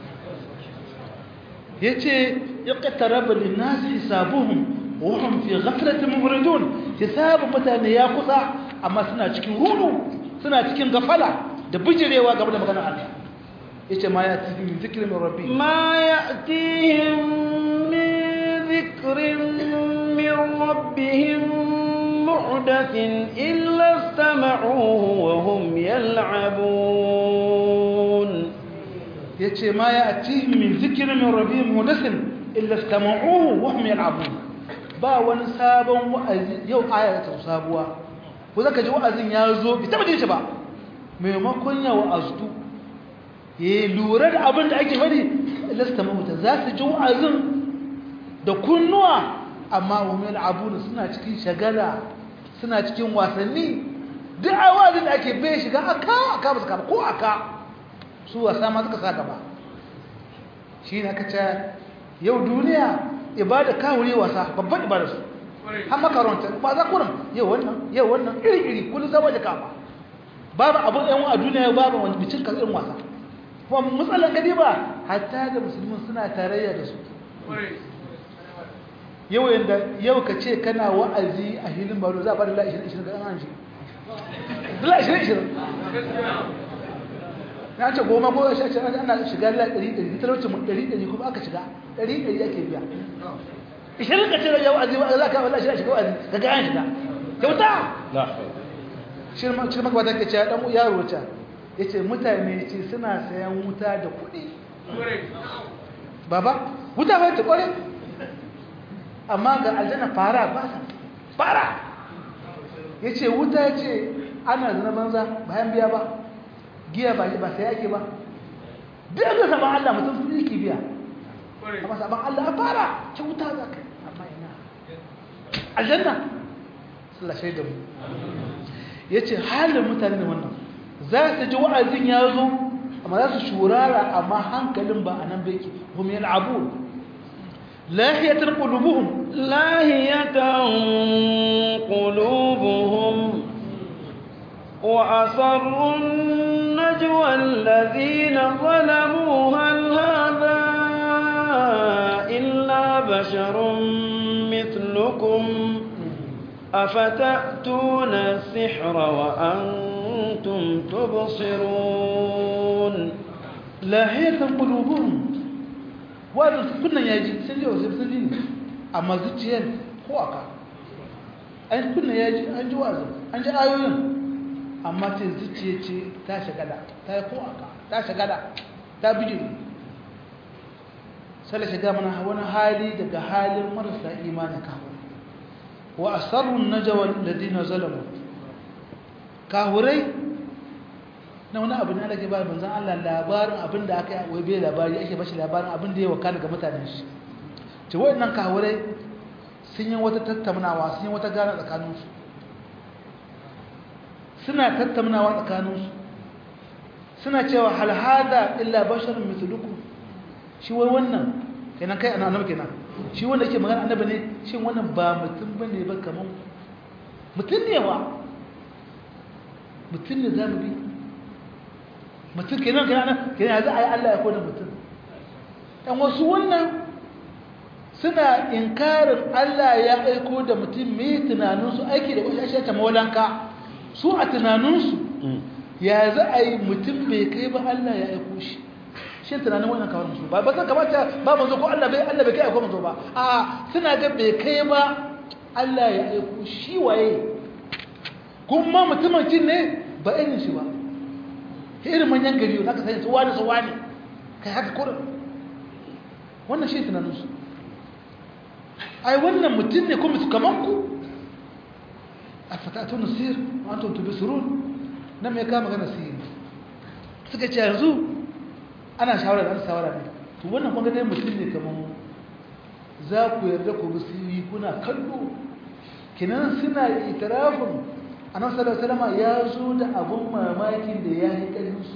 yace iqtaraba lin-nas hisabuhum wa hum fi ghaflatin mu'ridun hisabu mutane ya kusa amma suna cikin hudu suna cikin gafala da bijirewa game da maganar Allah yace ma ya tihi min zikrin min rabbi ma ya'tihim min zikrin min rabbihim muhdathin illa istama'uhu wa hum yal'abun yace ma ya'tihim min zikrin min rabbihim muhdathin illa istama'uhu wa hum yal'abun ba wani sabon wa'azi yau aya ta sabuwa ko zaka ji wa'azin ya zo bi taba jin shi ba maimakon ya wa'aztu ya lura da abin da ake faɗi lasta mahuta za su ji wa'azin da kunnuwa amma wa hum yal'abun suna cikin shagala suna cikin wasanni duk a wa'azin da ake bai shiga aka aka ba su kama ko aka su wasa ma suka saka ba shi ne aka ce yau duniya ibada kawuri wasa babban ibada su har makaranta ba za kurin yau wannan yau wannan iri-iri kullum zama da kama babu abin yan a duniya babu wani bicin kan irin wasa kuma matsalan gadi ba hatta da musulmin suna tarayya da su yau yanda yau ka ce kana wa'azi a hilin baro za a bada la ishirin ishirin ga an shi la ishirin ishirin na ce goma ko ya ce ana shiga la ɗari ɗari talauci mu ɗari ɗari kuma aka shiga ɗari ɗari ake biya ishirin ka ce yau azi za ka wallahi shi shiga azi ka ga an shiga kyauta shirin shirin maka ke ce dan yaro ta yace mutane ce suna sayan wuta da kuɗi baba wuta ba ta kore amma ga aljanna fara ba fara yace wuta yace ana zina banza bayan biya ba giya ba ba sai yake ba duk da saban Allah mutum su yake biya amma saban Allah a fara ce wuta za ka amma ina aljanna Allah shaida mu yace halin mutane ne wannan za su ji wa'azin ya zo amma za su shurara amma hankalin ba anan bai ke hum yal'abun lahiyatan qulubuhum lahiyatan qulubuhum وأصروا النجوى الذين ظلموا هل هذا إلا بشر مثلكم أفتأتون السحر وأنتم تبصرون لاهية قلوبهم وهذا كنا يجي سنجي وسبسنجي أما زوجين هو أكا أن كنا يجي أنجي وازم أنجي آيوين amma ce zuciya ce ta shagada ta yi ko'aka ta shagada ta bijiri sai shiga mana wani hali daga halin marasa imanin kawo wa asarrun najawar ladina zalamu kahurai na wani abu ne alake ba banzan Allah labarin abin da aka yi wai bai labari ake bashi labarin abin da ya waka daga mutanen shi ce waɗannan kahurai sun yi wata tattaunawa sun yi wata gane tsakaninsu suna tattaunawa tsakaninsu suna cewa hal hada illa basharun mithlukum shi wai wannan kenan kai annabi kenan shi wanda yake magana annabi ne shin wannan ba mutum bane ba kaman mutum ne wa mutum ne zamu bi mutum kenan kenan kenan za a yi Allah ya koda mutum dan wasu wannan suna inkarin Allah ya aiko da mutum mai tunaninsu aiki da wasu ashe ta maulanka su a tunaninsu ya za a yi mutum bai kai ba Allah ya aiko shi shi tunanin wannan kawar musu ba ba zan kamata ba manzo ko Allah bai Allah bai kai aiko manzo ba a suna ga bai kai ba Allah ya aiko shi waye kuma mutumin cin ne ba irin shi ba irin manyan gari zaka sani su wani su wani kai haka kurin wannan shi tunaninsu ai wannan mutum ne kuma su kaman ku afatatun sir wa antum tubsirun nan me ka magana sir suka ce yanzu ana shawara da shawara ne to wannan kun ga dai mutum ne kaman za ku yarda ku bisiri kuna kallo kinan suna itirafin annabi sallallahu alaihi wasallam ya zo da abun mamakin da ya yi kalin su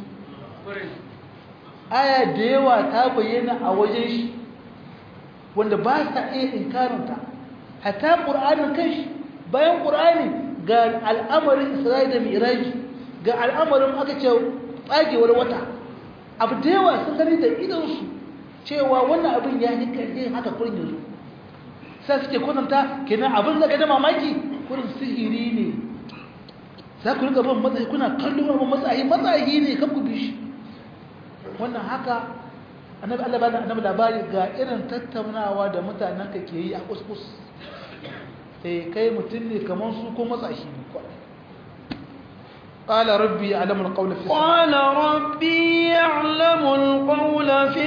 aya da yawa ta bayyana a wajen shi wanda ba sa iya inkarinta hatta qur'anin kanshi bayan qur'ani ga al'amarin Isra'ila da Mi'raj ga al'amarin aka ce tsagewar wata abu da yawa sun gani da idansu cewa wannan abin ya yi ƙarfi haka kurin yanzu sai suke kunanta kenan abin zaka da mamaki kurin sihiri ne za ku riga ban matsayi kuna kallon abin matsayi matsayi ne kan ku bi shi wannan haka annabi Allah ba annabi labari ga irin tattaunawa da mutanen ka ke yi a kuskus eh kai mutun ne kaman su ko matsashi ne قال ربي يعلم القول في السماء قال ربي يعلم القول في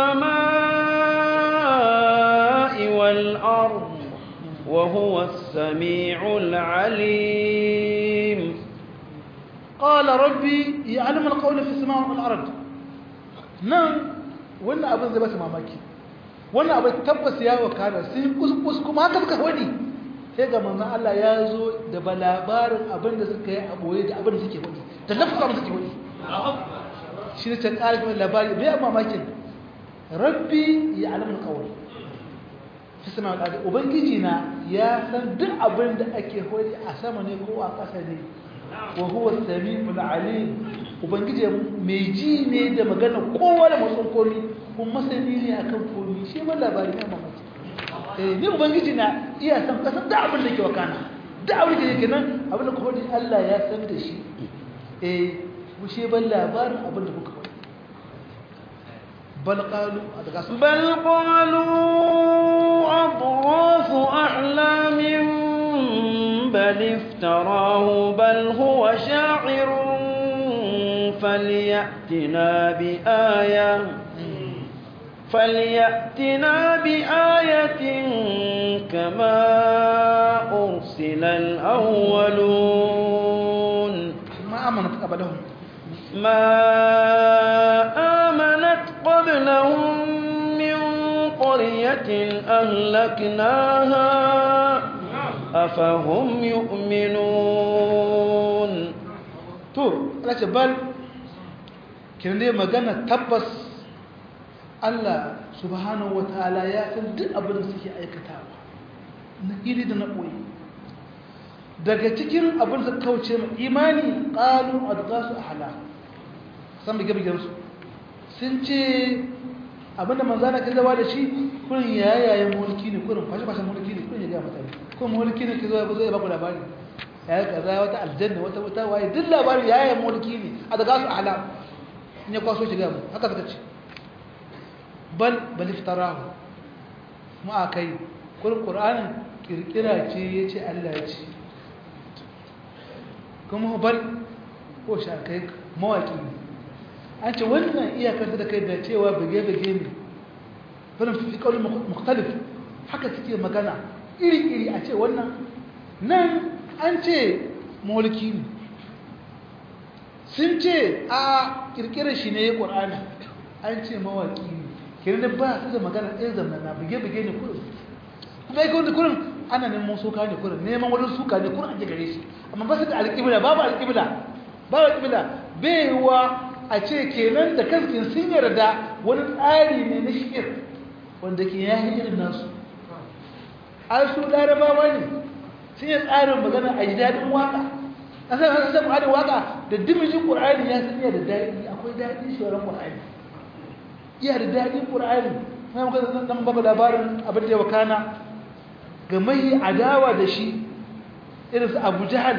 السماء والأرض وهو السميع العليم قال ربي يعلم القول في السماء والأرض نعم wannan abin zai ba su mamaki wannan abin tabbas ya wakana sai kuskus kuma haka suka wani sai ga manzon Allah ya zo da labarin abin da suka yi a boye da abin da suke wani da lafza mu suke wani shi ne ta ƙarfi labari bai mamakin rabbi ya alamun qawl fi sama da ubangiji na ya san duk abin da ake wani a sama ne ko a ƙasa ne wa huwa as-sami'ul 'alim ubangiji mai ji ne da magana kowa da matsan komi kuma masani ne akan komi shi ma labari ne mamaki eh ni ubangiji na iya san kasan da abin da ke wakana da abin da yake nan abin da kuma Allah ya san da shi eh mu shi ban labarin abin da kuka faɗi bal qalu adgasu بل قالوا أضغاث أحلام بل افتراه بل هو شاعر فليأتنا بآية فليأتنا بآية كما أرسل الأولون ما amanat qablahum ما آمنت قبلهم من قرية أهلكناها أفهم يؤمنون to Allah ce bal kin dai magana tabbas Allah subhanahu wataala ya san duk abin da suke aikatawa na iri da na koyi daga cikin abin da kauce mu imani qalu adghasu ahla san bige bige su sun ce abinda manzana ka zaba da shi kurin yayayen mulki ne kurin fashi fashin mulki ne kurin ya ga mutane ko mulki ne ke zo ba zai ba ku labari ya kaza wata aljanna wata wata waye duk labarin yayayen mulki ne adghasu ahla in ya kwaso shiga mu haka suka ce bal bal iftarahu mu akai kurin qur'anin kirkira ce yace Allah ya ce kuma bal ko shakai mawaki ne an ce wannan iyakar da kai da cewa bage-bage ne wani fi kawai mukhtalif haka suke magana iri-iri a ce wannan nan an ce mulki ne sun ce a kirkirar shi ne ya ƙwar'ani an ce mawaki ne kirin ba su da magana ɗaya zamana bage-bage ne kurin kuma yake wanda kurin ana neman suka ne kurin neman wani suka ne kurin ake gare shi amma ba su da alƙibla babu alƙibla babu alƙibla baiwa a ce kenan da kaskin sun yarda wani tsari ne na shir wanda ke yayi irin nasu ai su larabawa ne sun yi tsarin magana a ji daɗin waka a sai haka sai mu'adin waka da dimijin ƙur'ani ya san da daɗi akwai daɗi shawarar ƙur'ani iya da daɗin ƙur'ani mai muka zan baka labarin abin da ya wakana ga mai adawa da shi irin su abu jahal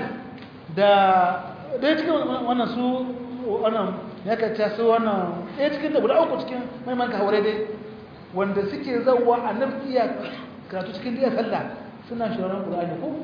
da ɗaya cikin wannan su wannan ya kacce su wannan ɗaya cikin da guda uku cikin maiman kawarai dai wanda suke zauwa a nafiya karatu cikin daya sallah suna shawarar ƙur'ani ko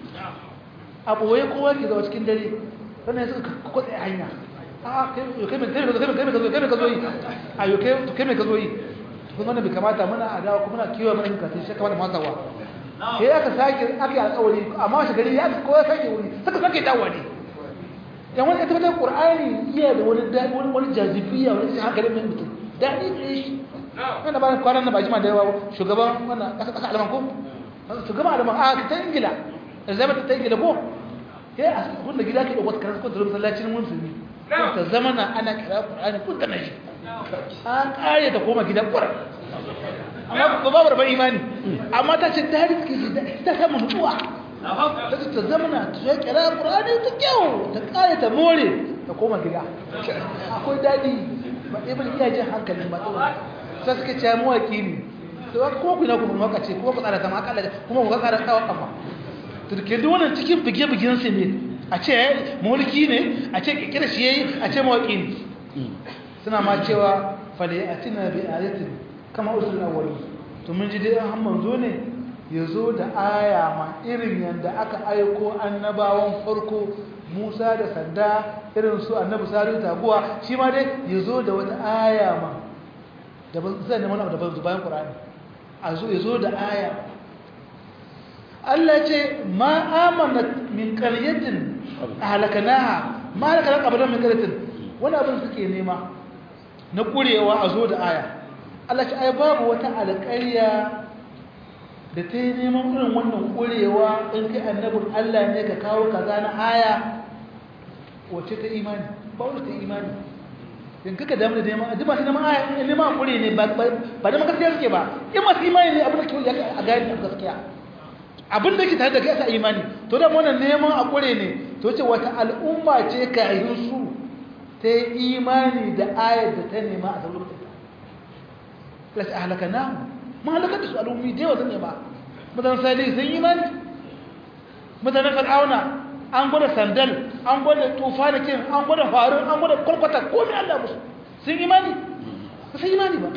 abu waye kowa ke zawa cikin dare sannan ya suka kwatsa hanya a kai mai ka zo yi a yau kai mai ka zo yi kuma wannan bai kamata muna adawa kuma na kiwa mana hukatun shi kamata masawa sai aka sake aka yi alƙawari amma washe gari ya kowa sake wuri suka sake dawowa ne yan wani ita mutum ƙur'ani iya da wani wani jazibiya wani cikin hankalin mai mutum daɗi da shi wanda ba kwanan na ba jima da yawa shugaban wannan ƙasa alaman ko shugaban alaman a ta ingila elizabeth ta ingila ko ya a wanda gida ke ɗaukar karar kwantar masallacin musulmi ta zama na ana kira ƙur'ani kun ta nashi an ƙare ta koma gidan ƙura amma ba babu rabon imani amma ta ce daɗi suke ji ta samu nutsuwa ta ta zamana ta ya kira ƙur'ani ta kyau ta ƙare ta more ta koma gida akwai daɗi ba ɗaya bane iya jin hankalin ba tsawon sai suka ce mawaƙi ne to kuma ku na ku maka ce kuma ku tsara ta makalla kuma ku tsara tsawon kafa to dake duk wannan cikin bige-bigen su ne a ce mulki ne a ce kikira shi yayi a ce mawaƙi ne suna ma cewa falayatina bi ayatin kama usul awwali to mun ji dai an manzo ne ya zo da aya ma irin yadda aka aiko annabawan farko Musa da sanda irin su annabi Salihu taguwa shi ma dai ya zo da wata aya ma da ban zai ne mana da ban bayan Qur'ani a zo ya zo da aya Allah ce ma amanat min qaryatin ahlakanaha ma halakana qablan min qaryatin wani abin suke nema na kurewa a zo da aya Allah ce ai babu wata alƙarya da ta yi neman irin wannan ƙurewa in kai annabin Allah ne ka kawo kaza na aya wacce ta imani ba wacce ta imani in kaka damu da neman duk masu neman aya in neman ƙure ne ba da gaskiya suke ba in masu imani ne abin da ke a gani a gaskiya abin da ke tare da kai sa imani to da wannan neman a ƙure ne to ce wata al'umma ce ka yi su ta yi imani da ayar da ta nema a sauran ta lati ahlaka nahu mahalakar da su al'ummi da yawa zan ba mutanen sali sun yi mani mutanen fir'auna an gwada sandal an gwada tufa da kin an gwada faru an gwada kwalkwata komai Allah musu sun yi mani ba sai imani ba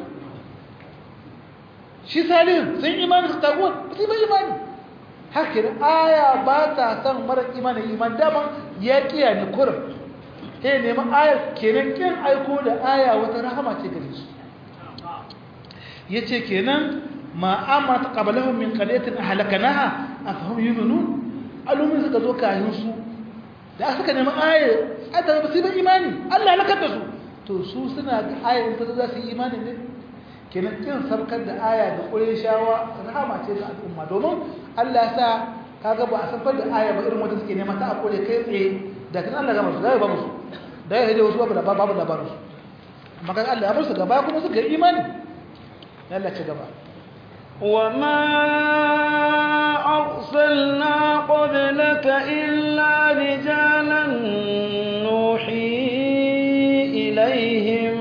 shi salihin sun imani su taguwa ba sai ba imani haka da aya ba ta san mara imanin iman daman ya kiya ne kurin he neman ayar kenan kin aiko da aya wata rahama ce gare su yace kenan ma amma ta qabalahum min qaryatin ahlakanaha afahum yu'minun alumin suka zo kayan su da suka neman ayar adda ba sai ba imani Allah ya lakar da su to su suna ga ayar ta za su yi imani ne kenan kin sarkar da aya da Qurayshawa rahama ce ga al'umma domin Allah ya sa kaga ba a sarkar da aya ba irin wanda suke nema ta akure kai tsaye da kan Allah ga musu da ba musu da ya hade wasu babu da babu labarin su amma kan Allah ya bar su gaba kuma suka yi imani Allah ce gaba وما أرسلنا قبلك إلا رجالا نوحي إليهم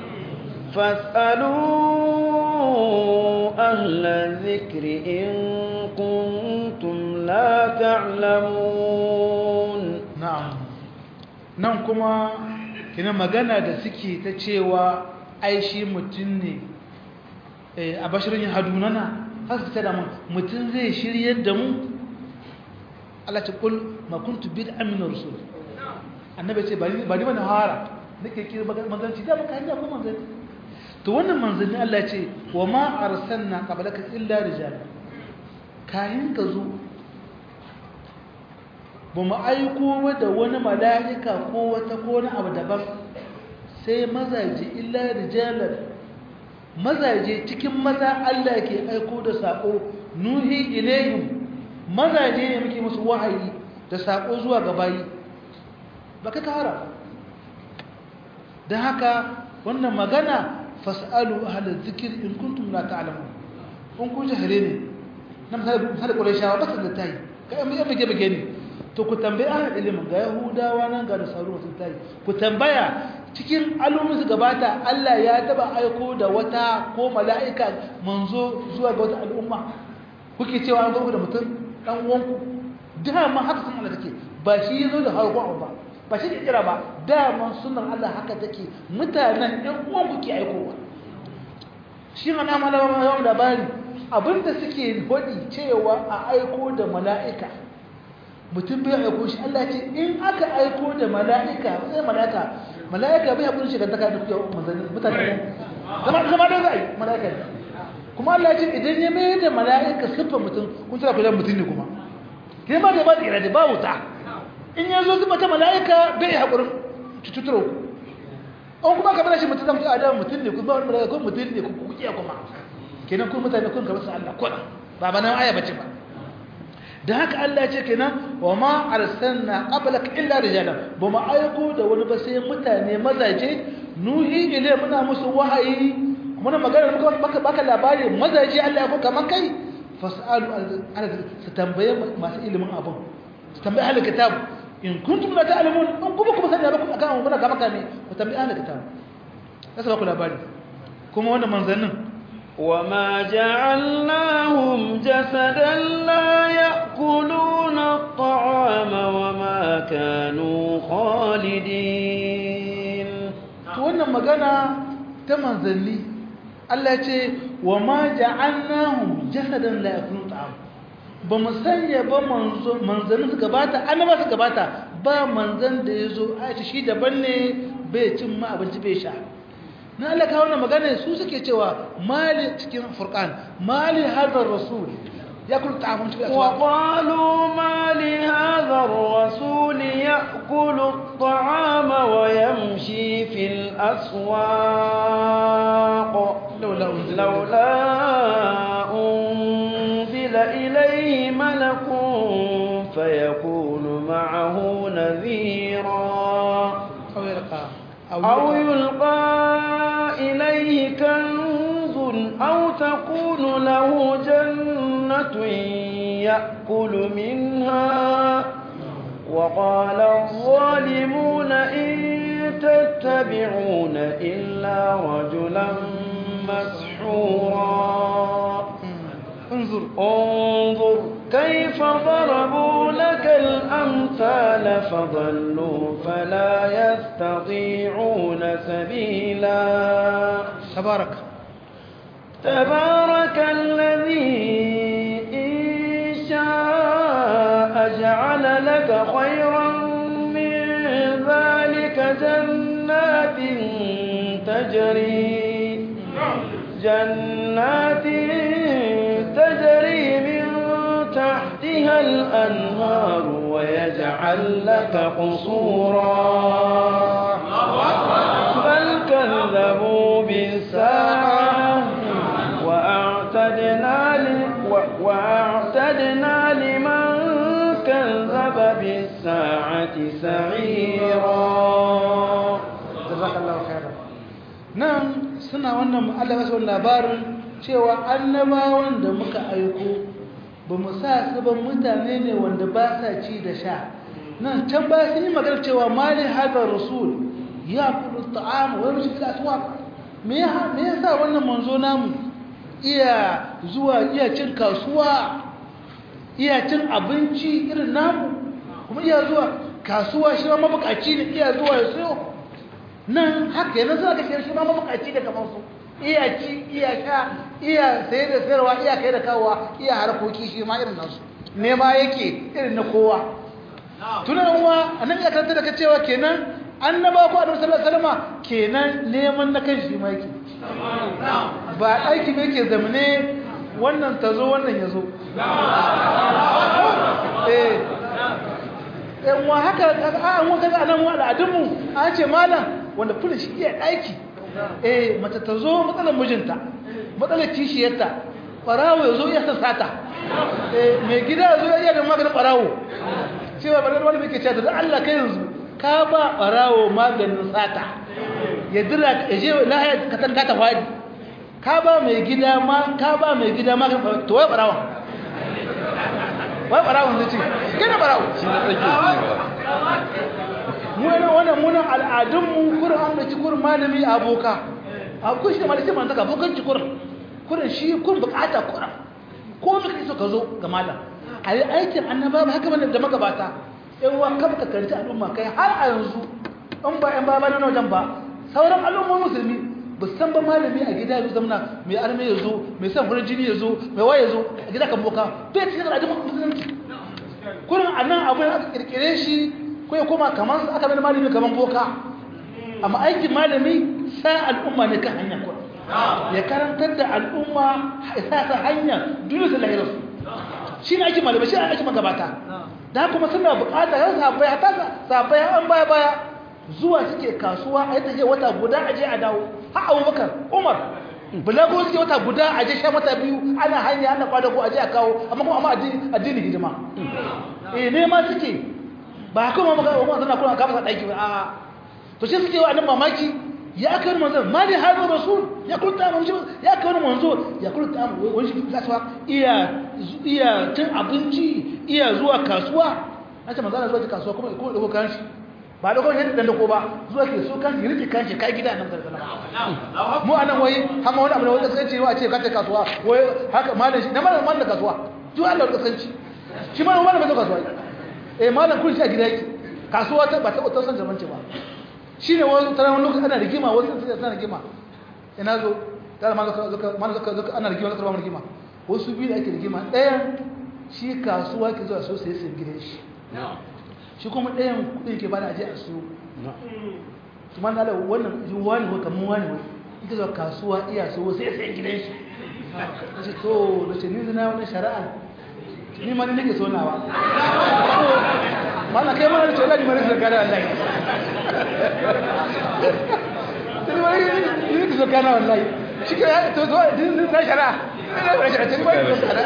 فاسألوا أهل الذكر إن كنتم لا تعلمون نعم nan kuma kina magana da suke ta cewa ai shi mutum ne a bashirin hadunana har su tada mun mutum zai shiryar da mu Allah ce kul ma kuntu bid'an min rusul annabi ce bari bari mana hara nake kira manzanci da baka hanya ko manzanci to wannan manzanni Allah ya ce wa ma arsalna qablaka illa rijal kayin ka zo ba mu aiko da wani mala'ika ko wata ko wani abu daban sai mazaje illa rijalan mazaje cikin maza Allah ke aiko da sako nuhi ilayhim mazaje ne muke musu wahayi da sako zuwa ga bayi baka kara dan haka wannan magana fasalu ahla dhikr in kuntum la ta'lamun kun ku jahare ne nan sai Qurayshawa ba su da tayi kai mu yabe bege ne to ku tambaye ahli ilimin ga Yahudawa nan ga Nasaru sun tayi ku tambaya cikin al'ummin su gabata Allah ya taba aiko da wata ko mala'ika manzo zuwa ga wata al'umma kuke cewa an zo da mutum dan uwanku dama haka sun Allah take ba shi yazo da harko ba ba shi kira ba dama sunnar Allah haka take mutanen ɗan uwanku ke aikowa shi ma na malama yawan labari abinda suke hodi cewa a aiko da mala'ika mutum bai aiko shi Allah ce in aka aiko da mala'ika sai mala'ika mala'ika bai hakuri shi kan taka da kuke manzanni mutane zama zama da zai mala'ika kuma Allah ce idan ya mai da mala'ika sifa mutum kun tsara ku da mutum ne kuma kai ma da ba da irade ba wuta in ya zo zuba ta mala'ika bai hakurin tuturo an kuma ka bar shi mutum da adam mutum ne kuma wani mala'ika mutum ne ku kuke kuma kenan kun mutane kun ka rasa Allah ko ba ba nan aya bace ba da haka Allah ce kenan wa ma arsalna qablak illa rijalan ba ma aiko da wani ba sai mutane mazaje nuhi ile muna musu wahayi muna magana muka baka baka labari mazaje Allah ya ko kaman kai fasalu ala su tambaye masu ilimin abun su tambaye ahli kitab in kuntum la ta'lamun in kuma kuma sani ba ku akan muna ga maka ne ku tambaye ahli kitab sai ba ku labari kuma wannan manzannin وما جعلناهم جسدا لا يأكلون الطعام وما كانوا خالدين wannan magana ta manzanni Allah ce wama ja'alnahum jasadan la yakulun ta'am ba mu sanya ba manzo manzanni su gabata annaba su gabata ba manzan da yazo a ce shi daban ne bai cin ma abinci bai sha na Allah ka wannan magana su suke cewa mali cikin furqan mali hadar rasul yakul ta'amun cikin wa qalu mali hadar rasul ya'kulu at'ama wa yamshi fil aswaq laula laula unzila ilayhi malakun fayakunu ma'ahu nadhira aw yalqa أو يلقى إليه كنز أو تكون له جنة يأكل منها وقال الظالمون إن تتبعون إلا رجلا مسحورا انظر انظر كيف ضربوا لك الأمثال فضلوا فلا يستطيعون سبيلا tabaraka تبارك الذي إن شاء جعل لك خيرا من ذلك جنات تجري جنات تجري من تحتها الأنهار ويجعل لك قصورا بل كذبوا بالساعة وأعتدنا, وأعتدنا لمن كذب بالساعة سعيرا جزاك الله خيرا نعم suna wannan Allah ya san labarin cewa annabawan da muka aiko ba mu sa su ban mutane ne wanda ba sa ci da sha nan can ba sun yi magana cewa mali hadar rasul ya kulu ta'am wa yamshi fil aswaq me ya me yasa wannan manzo namu iya zuwa iya cin kasuwa iya cin abinci irin namu kuma iya zuwa kasuwa shi ma mabukaci ne iya zuwa ya sayo nan haka yana zuwa ga shi ma mabukaci da kamar su iya ci iya sha iya sayar da sayarwa iya kai da kawowa iya harkoki shi ma irin nasu nema yake irin na kowa tunan uwa annabi ya karanta da cewa kenan annaba ko annabi sallallahu alaihi wasallam kenan neman na kan shi ma yake ba aiki ne yake zamane wannan tazo wannan yazo eh eh wa haka an waka ga nan wa al'adunmu an ce malam wanda fulin shi iya aiki eh mata tazo matsalar mijinta matsalar kishiyarta barawo yazo ya sata eh mai gida yazo ya iya da maganin barawo cewa bazan wani muke cewa da Allah kai yanzu ka ba barawo maganin sata ya dira ya je lahiya ka san ka ta fadi ka ba mai gida ma ka ba mai gida maganin to wai barawo wai barawo zai ce gina barawo shi ne tsake ne ba mu wannan munan al'adun mu Qur'an da cikin malami aboka akwai shi malami man saka abokan cikin Qur'an shi kun bukata Qur'an ko me kake so ka zo ga malam ai aikin annaba ba haka bane da magabata in wa ka baka karanta al'umma kai har a yanzu in ba in ba ba nan wajen ba sauran al'umma musulmi ba san ba malami a gida yazo zamna mai arme yazo mai san farin jini yazo mai waye yazo a gida kan boka to ya cikin al'adun musulunci kullun anan abin aka kirkire shi ko ya koma kaman aka bar malami kaman boka amma aikin malami sai al'umma ne kan hanya ko ya karantar da al'umma sa ta hanya duniya da lahira shi ne aikin malami shi ne aikin magabata da kuma suna bukata yan sabai hata sabai an baya baya zuwa suke kasuwa a yadda je wata guda a je a dawo har Abubakar Umar bulago suke wata guda a je sha mata biyu ana hanya ana kwada ko a je a kawo amma kuma amma addini hidima eh ne ma suke ba kuma maka Umar suna kuma ka fasa daki ba a to shi suke wa annabi mamaki ya kai manzo mali hadu rasul ya kunta manzo ya kai manzo ya kunta wani shi kasuwa iya iya cin abinci iya zuwa kasuwa nace manzo ana zuwa kasuwa kuma ko dauko kanshi ba dauko yadda dan dako ba zuwa ke so kanshi rike kanshi kai gida nan sallallahu alaihi wasallam mu anan wai hama wani abu da wanda sai ce wa ce ka ta kasuwa wai haka malam shi na malam malam kasuwa duk Allah da kanci shi malam malam bai kasuwa eh malam kun shi a gida yake kasuwa ta ba ta ta san jamanci ba shi ne wani tara wani lokaci ana rigima wasu sai ana rigima ina zo tara ma zaka ma zaka zaka ana rigima zaka ba rigima wasu biyu da ake rigima ɗayan shi kasuwa ke zuwa so sai sai gidan shi shi kuma ɗayan kuɗin ke bada aje a su to man da wannan ji wani ko kaman wani wai ita zuwa kasuwa iya so sai sai gidan shi ce to da ce ni zina wannan shari'a ni ma ni nake so nawa mallan kai mana ce wallahi mare zakka da wallahi sai wai ni ki zakka na wallahi shi ke to to din din na shara ina ba shara tani ba ni shara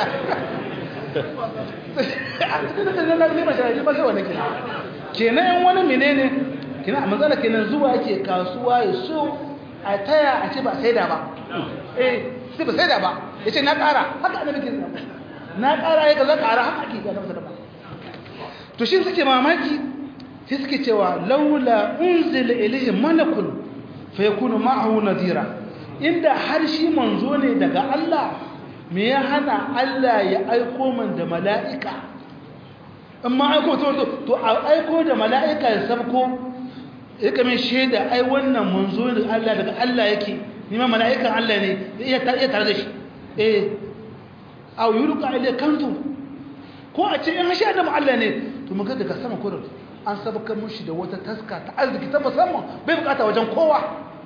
din da ne ba shara ba sai wannan kenan kenan wani menene kenan a matsala kenan zuwa yake kasuwa ya so a taya a ce ba sai da ba eh sai ba sai da ba yace na ƙara haka annabi ke na ƙara ya kaza ƙara haka ake ga annabi sallallahu to shi suke mamaki sai suke cewa laula unzila ilayhi malakun fa yakunu ma'ahu nadira inda har shi manzo ne daga Allah me ya hana Allah ya aiko man da mala'ika amma aiko to to a aiko da mala'ika ya sabko ya kame sheda ai wannan manzo ne Allah daga Allah yake ni ma mala'ikan Allah ne iya iya tare da shi eh aw yulqa ila kanzu ko a ce in hasha da Allah ne to mun ga daga sama kurin an sabaka mushi da wata taska ta arziki ta musamman bai bukata wajen kowa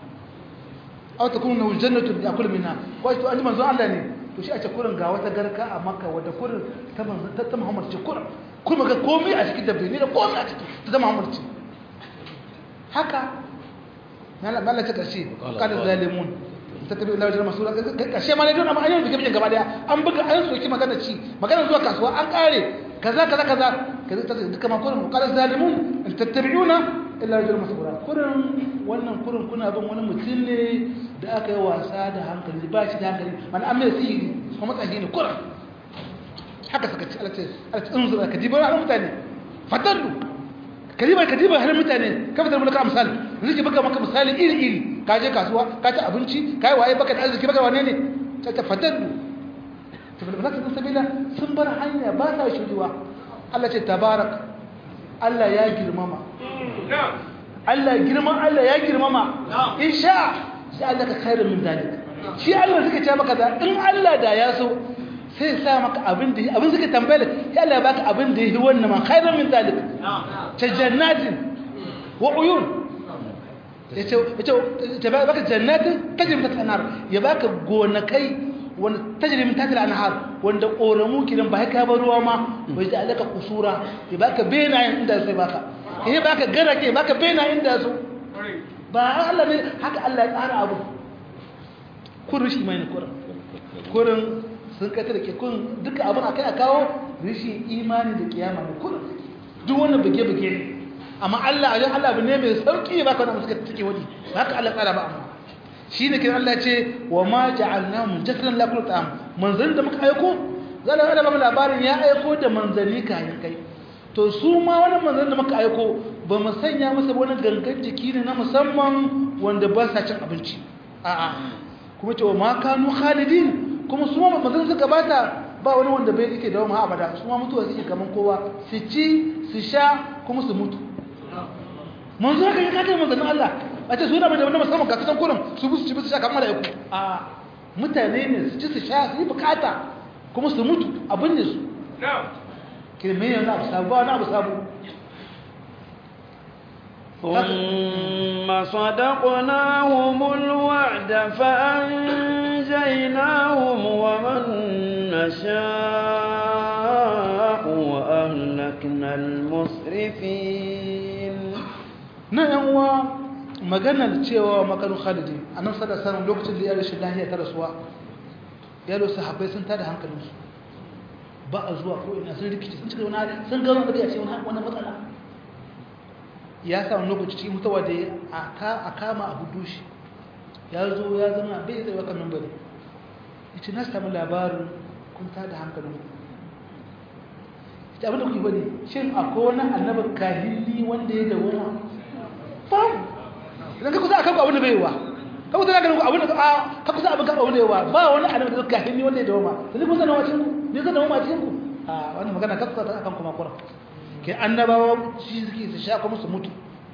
aw takunu jannatu yakul minha ko to an manzo Allah ne to shi a ce kurin ga wata garka a Makka wata kurin ta manzo ta Muhammad ce kurin kuma ga komai a cikin dabbi ne da komai a cikin ta Muhammad ce haka mala mala ta kashi qala zalimun tattabi ila wajen masura kashe ma ne don amma ayyuka bijin gaba daya an buga an soki magana ci magana zuwa kasuwa an kare kaza kaza kaza kaza ta duka ma kurin qala zalimun in tattabi'una illa wajen masura kurin wannan kurin kuna bin wani mutum ne da aka yi wasa da hankali ba shi da hankali man amma sihiri kuma tsahi ne kurin haka suka ci Allah ce Allah ce unzura ka diba ran mutane fatallu kadiba kadiba har mutane ka fitar mulka misali zai baka maka misali iri iri ka je kasuwa ka ci abinci kai waye baka da arziki baka wane ne ta ta fatallu to bil ta sabila sun bar hanya ba ta shuduwa Allah ce tabarak Allah ya girmama Allah girman Allah ya girmama insha sai Allah ka khairu min dalik shi Allah suka ce maka da in Allah da ya so sai sa maka abin da abin suka tambaye ya Allah ya baka abin da yi wannan man khairan min dalik ta jannatin wa uyun yace yace ta baka jannatin tajri min tahtiha anhar ya baka gonakai wanda tajri min tahtiha anhar wanda koramu kidan ba kai ba ruwa ma bai da alaka kusura ya baka benayen inda sai baka ya baka garake baka benayen inda su ba Allah ne haka Allah ya tsara abu kurin shi mai kurin kurin sun kai da ke kun duka abin akai a kawo rishin imani da kiyama ne kullum duk wannan buge-buge ne amma Allah ajin Allah ne mai sauki ba ka wani suka take wani haka Allah tsara ba amma shi ne kin Allah ce wa ma ja'alnahum jasadan la kullu ta'am manzanni da muka aiko zalla da ba labarin ya aiko da manzanni kayan kai to su ma wani manzanni da muka aiko ba mu sanya masa wani gangan jiki ne na musamman wanda ba sa cin abinci a'a kuma ce wa ma kanu khalidin kuma su ma mazan suka bata ba wani wanda bai yake dawo ma abada su ma mutuwa suke kaman kowa su ci su sha kuma su mutu manzo haka ya kace manzon Allah a ce su yana da wannan musamman ga kasan kurin su bu su ci su sha kamar malaiku a mutane ne su ci su sha su yi bukata kuma su mutu abin ne su kirme yana abu sabu wani abu sabu ثم صدقناهم الوعد فأنجيناهم ومن نشاء وأهلكنا المسرفين نعم maganar cewa makaru khalidi annabi sallallahu alaihi wasallam lokacin da ya rashin lafiya ta rasuwa ya lo sahabbai sun tada hankalinsu ba a zuwa ko ina sun rikici sun cika wani sun gano da ya ce wani matsala ya samu lokaci cikin mutuwa da a kama abu dushi ya zo ya zama bai tsaye kan nan bane yace na samu labarin kun tada hankalin ku ita abin da kuke bane shin akwai wani annabi kahili wanda ya dawo babu idan ka kusa akan abin da bai yiwa ka kusa akan abin da ka kusa abin abin da yawa ba wani annabi da kahili wanda ya dawo ma sai kun sanar wacin ku ne ka dawo ma cikin ku a wannan magana ka kusa akan kuma Qur'an ke annabawa shi suke su sha kuma su mutu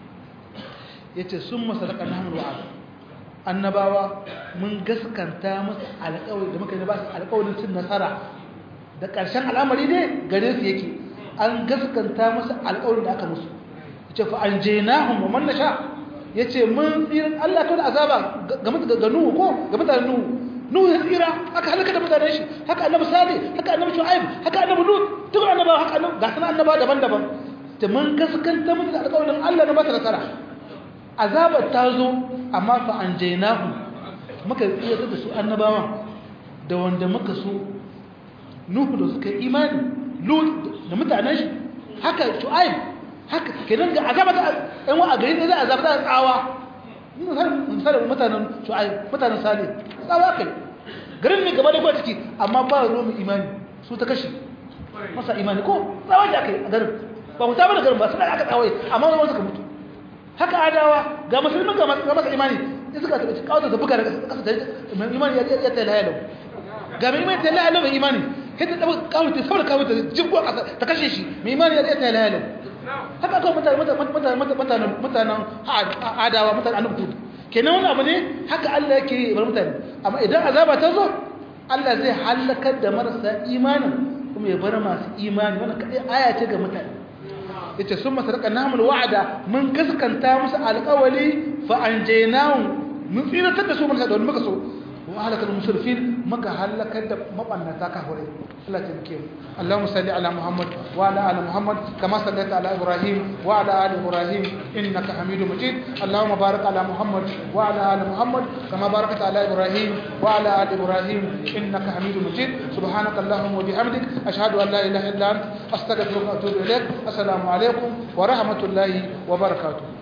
yace sun masadaka nahmul wa'ad annabawa mun gaskanta musu alƙawari da muka yi ba su alƙawarin cin nasara da ƙarshen al'amari ne gare su yake an gaskanta musu alƙawarin da aka musu yace fa anjaynahum wa man nasha yace mun tsira Allah kada azaba ga mutu ga nuhu ko ga mutanen nuhu nuhu ya tsira haka halaka da mutanen shi haka annabi salih haka annabi shu'aib haka annabi lut duk annabawa haka annabi ga sanan annabawa daban-daban ta mun gaskanta musu da alƙawarin Allah na ba ta nasara azabar ta zo amma fa anjaynahu muka tsira da su annabawan da wanda muka so nuhu da suka imani lut da mutanen shi haka shu'aib haka kenan ga azaba ta ɗan wa a gari ne za a azaba ta tsawa misalin mutanen shu'aib mutanen salih tsawa kai garin ne gaba da kwa ciki amma ba ruwa mai imani su ta kashe masa imani ko tsawa da aka yi a garin ba ku taɓa da garin ba suna aka tsawai amma wani suka mutu haka adawa ga musulmin ga masa imani in suka taɓa kawo da buga daga ƙasa da imani ya ta lahalau ga mai imani ta lahalau mai imani sai ta taɓa kawo ta saboda kawo ta jibgo ƙasa ta kashe shi mai imani ya ta lahalau haka kawai mutanen mutanen mutanen adawa mutanen annabi ke kenan wani abu ne haka Allah yake yi bar mutane amma idan azaba ta zo Allah zai halakar da marasa imanin kuma ya bar masu imani wannan kadai aya ce ga mutane yace summa sadaqna namul wa'ada mun gaskanta musu alƙawali fa anjaynahum mun tsiratar da su mun da muka so wa halakal musrifin maka halakar da mabannata kafirai Allah ta bike mu Allahumma salli ala Muhammad wa ala ali Muhammad kama sallaita ala Ibrahim wa ala ali Ibrahim innaka Hamidum Majid Allahumma barik ala Muhammad wa ala ali Muhammad kama barakta ala Ibrahim wa ala ali Ibrahim innaka Hamidum Majid subhanaka Allahumma wa bihamdik ashhadu an la ilaha illa anta astaghfiruka wa atubu ilaik assalamu alaikum wa rahmatullahi wa barakatuh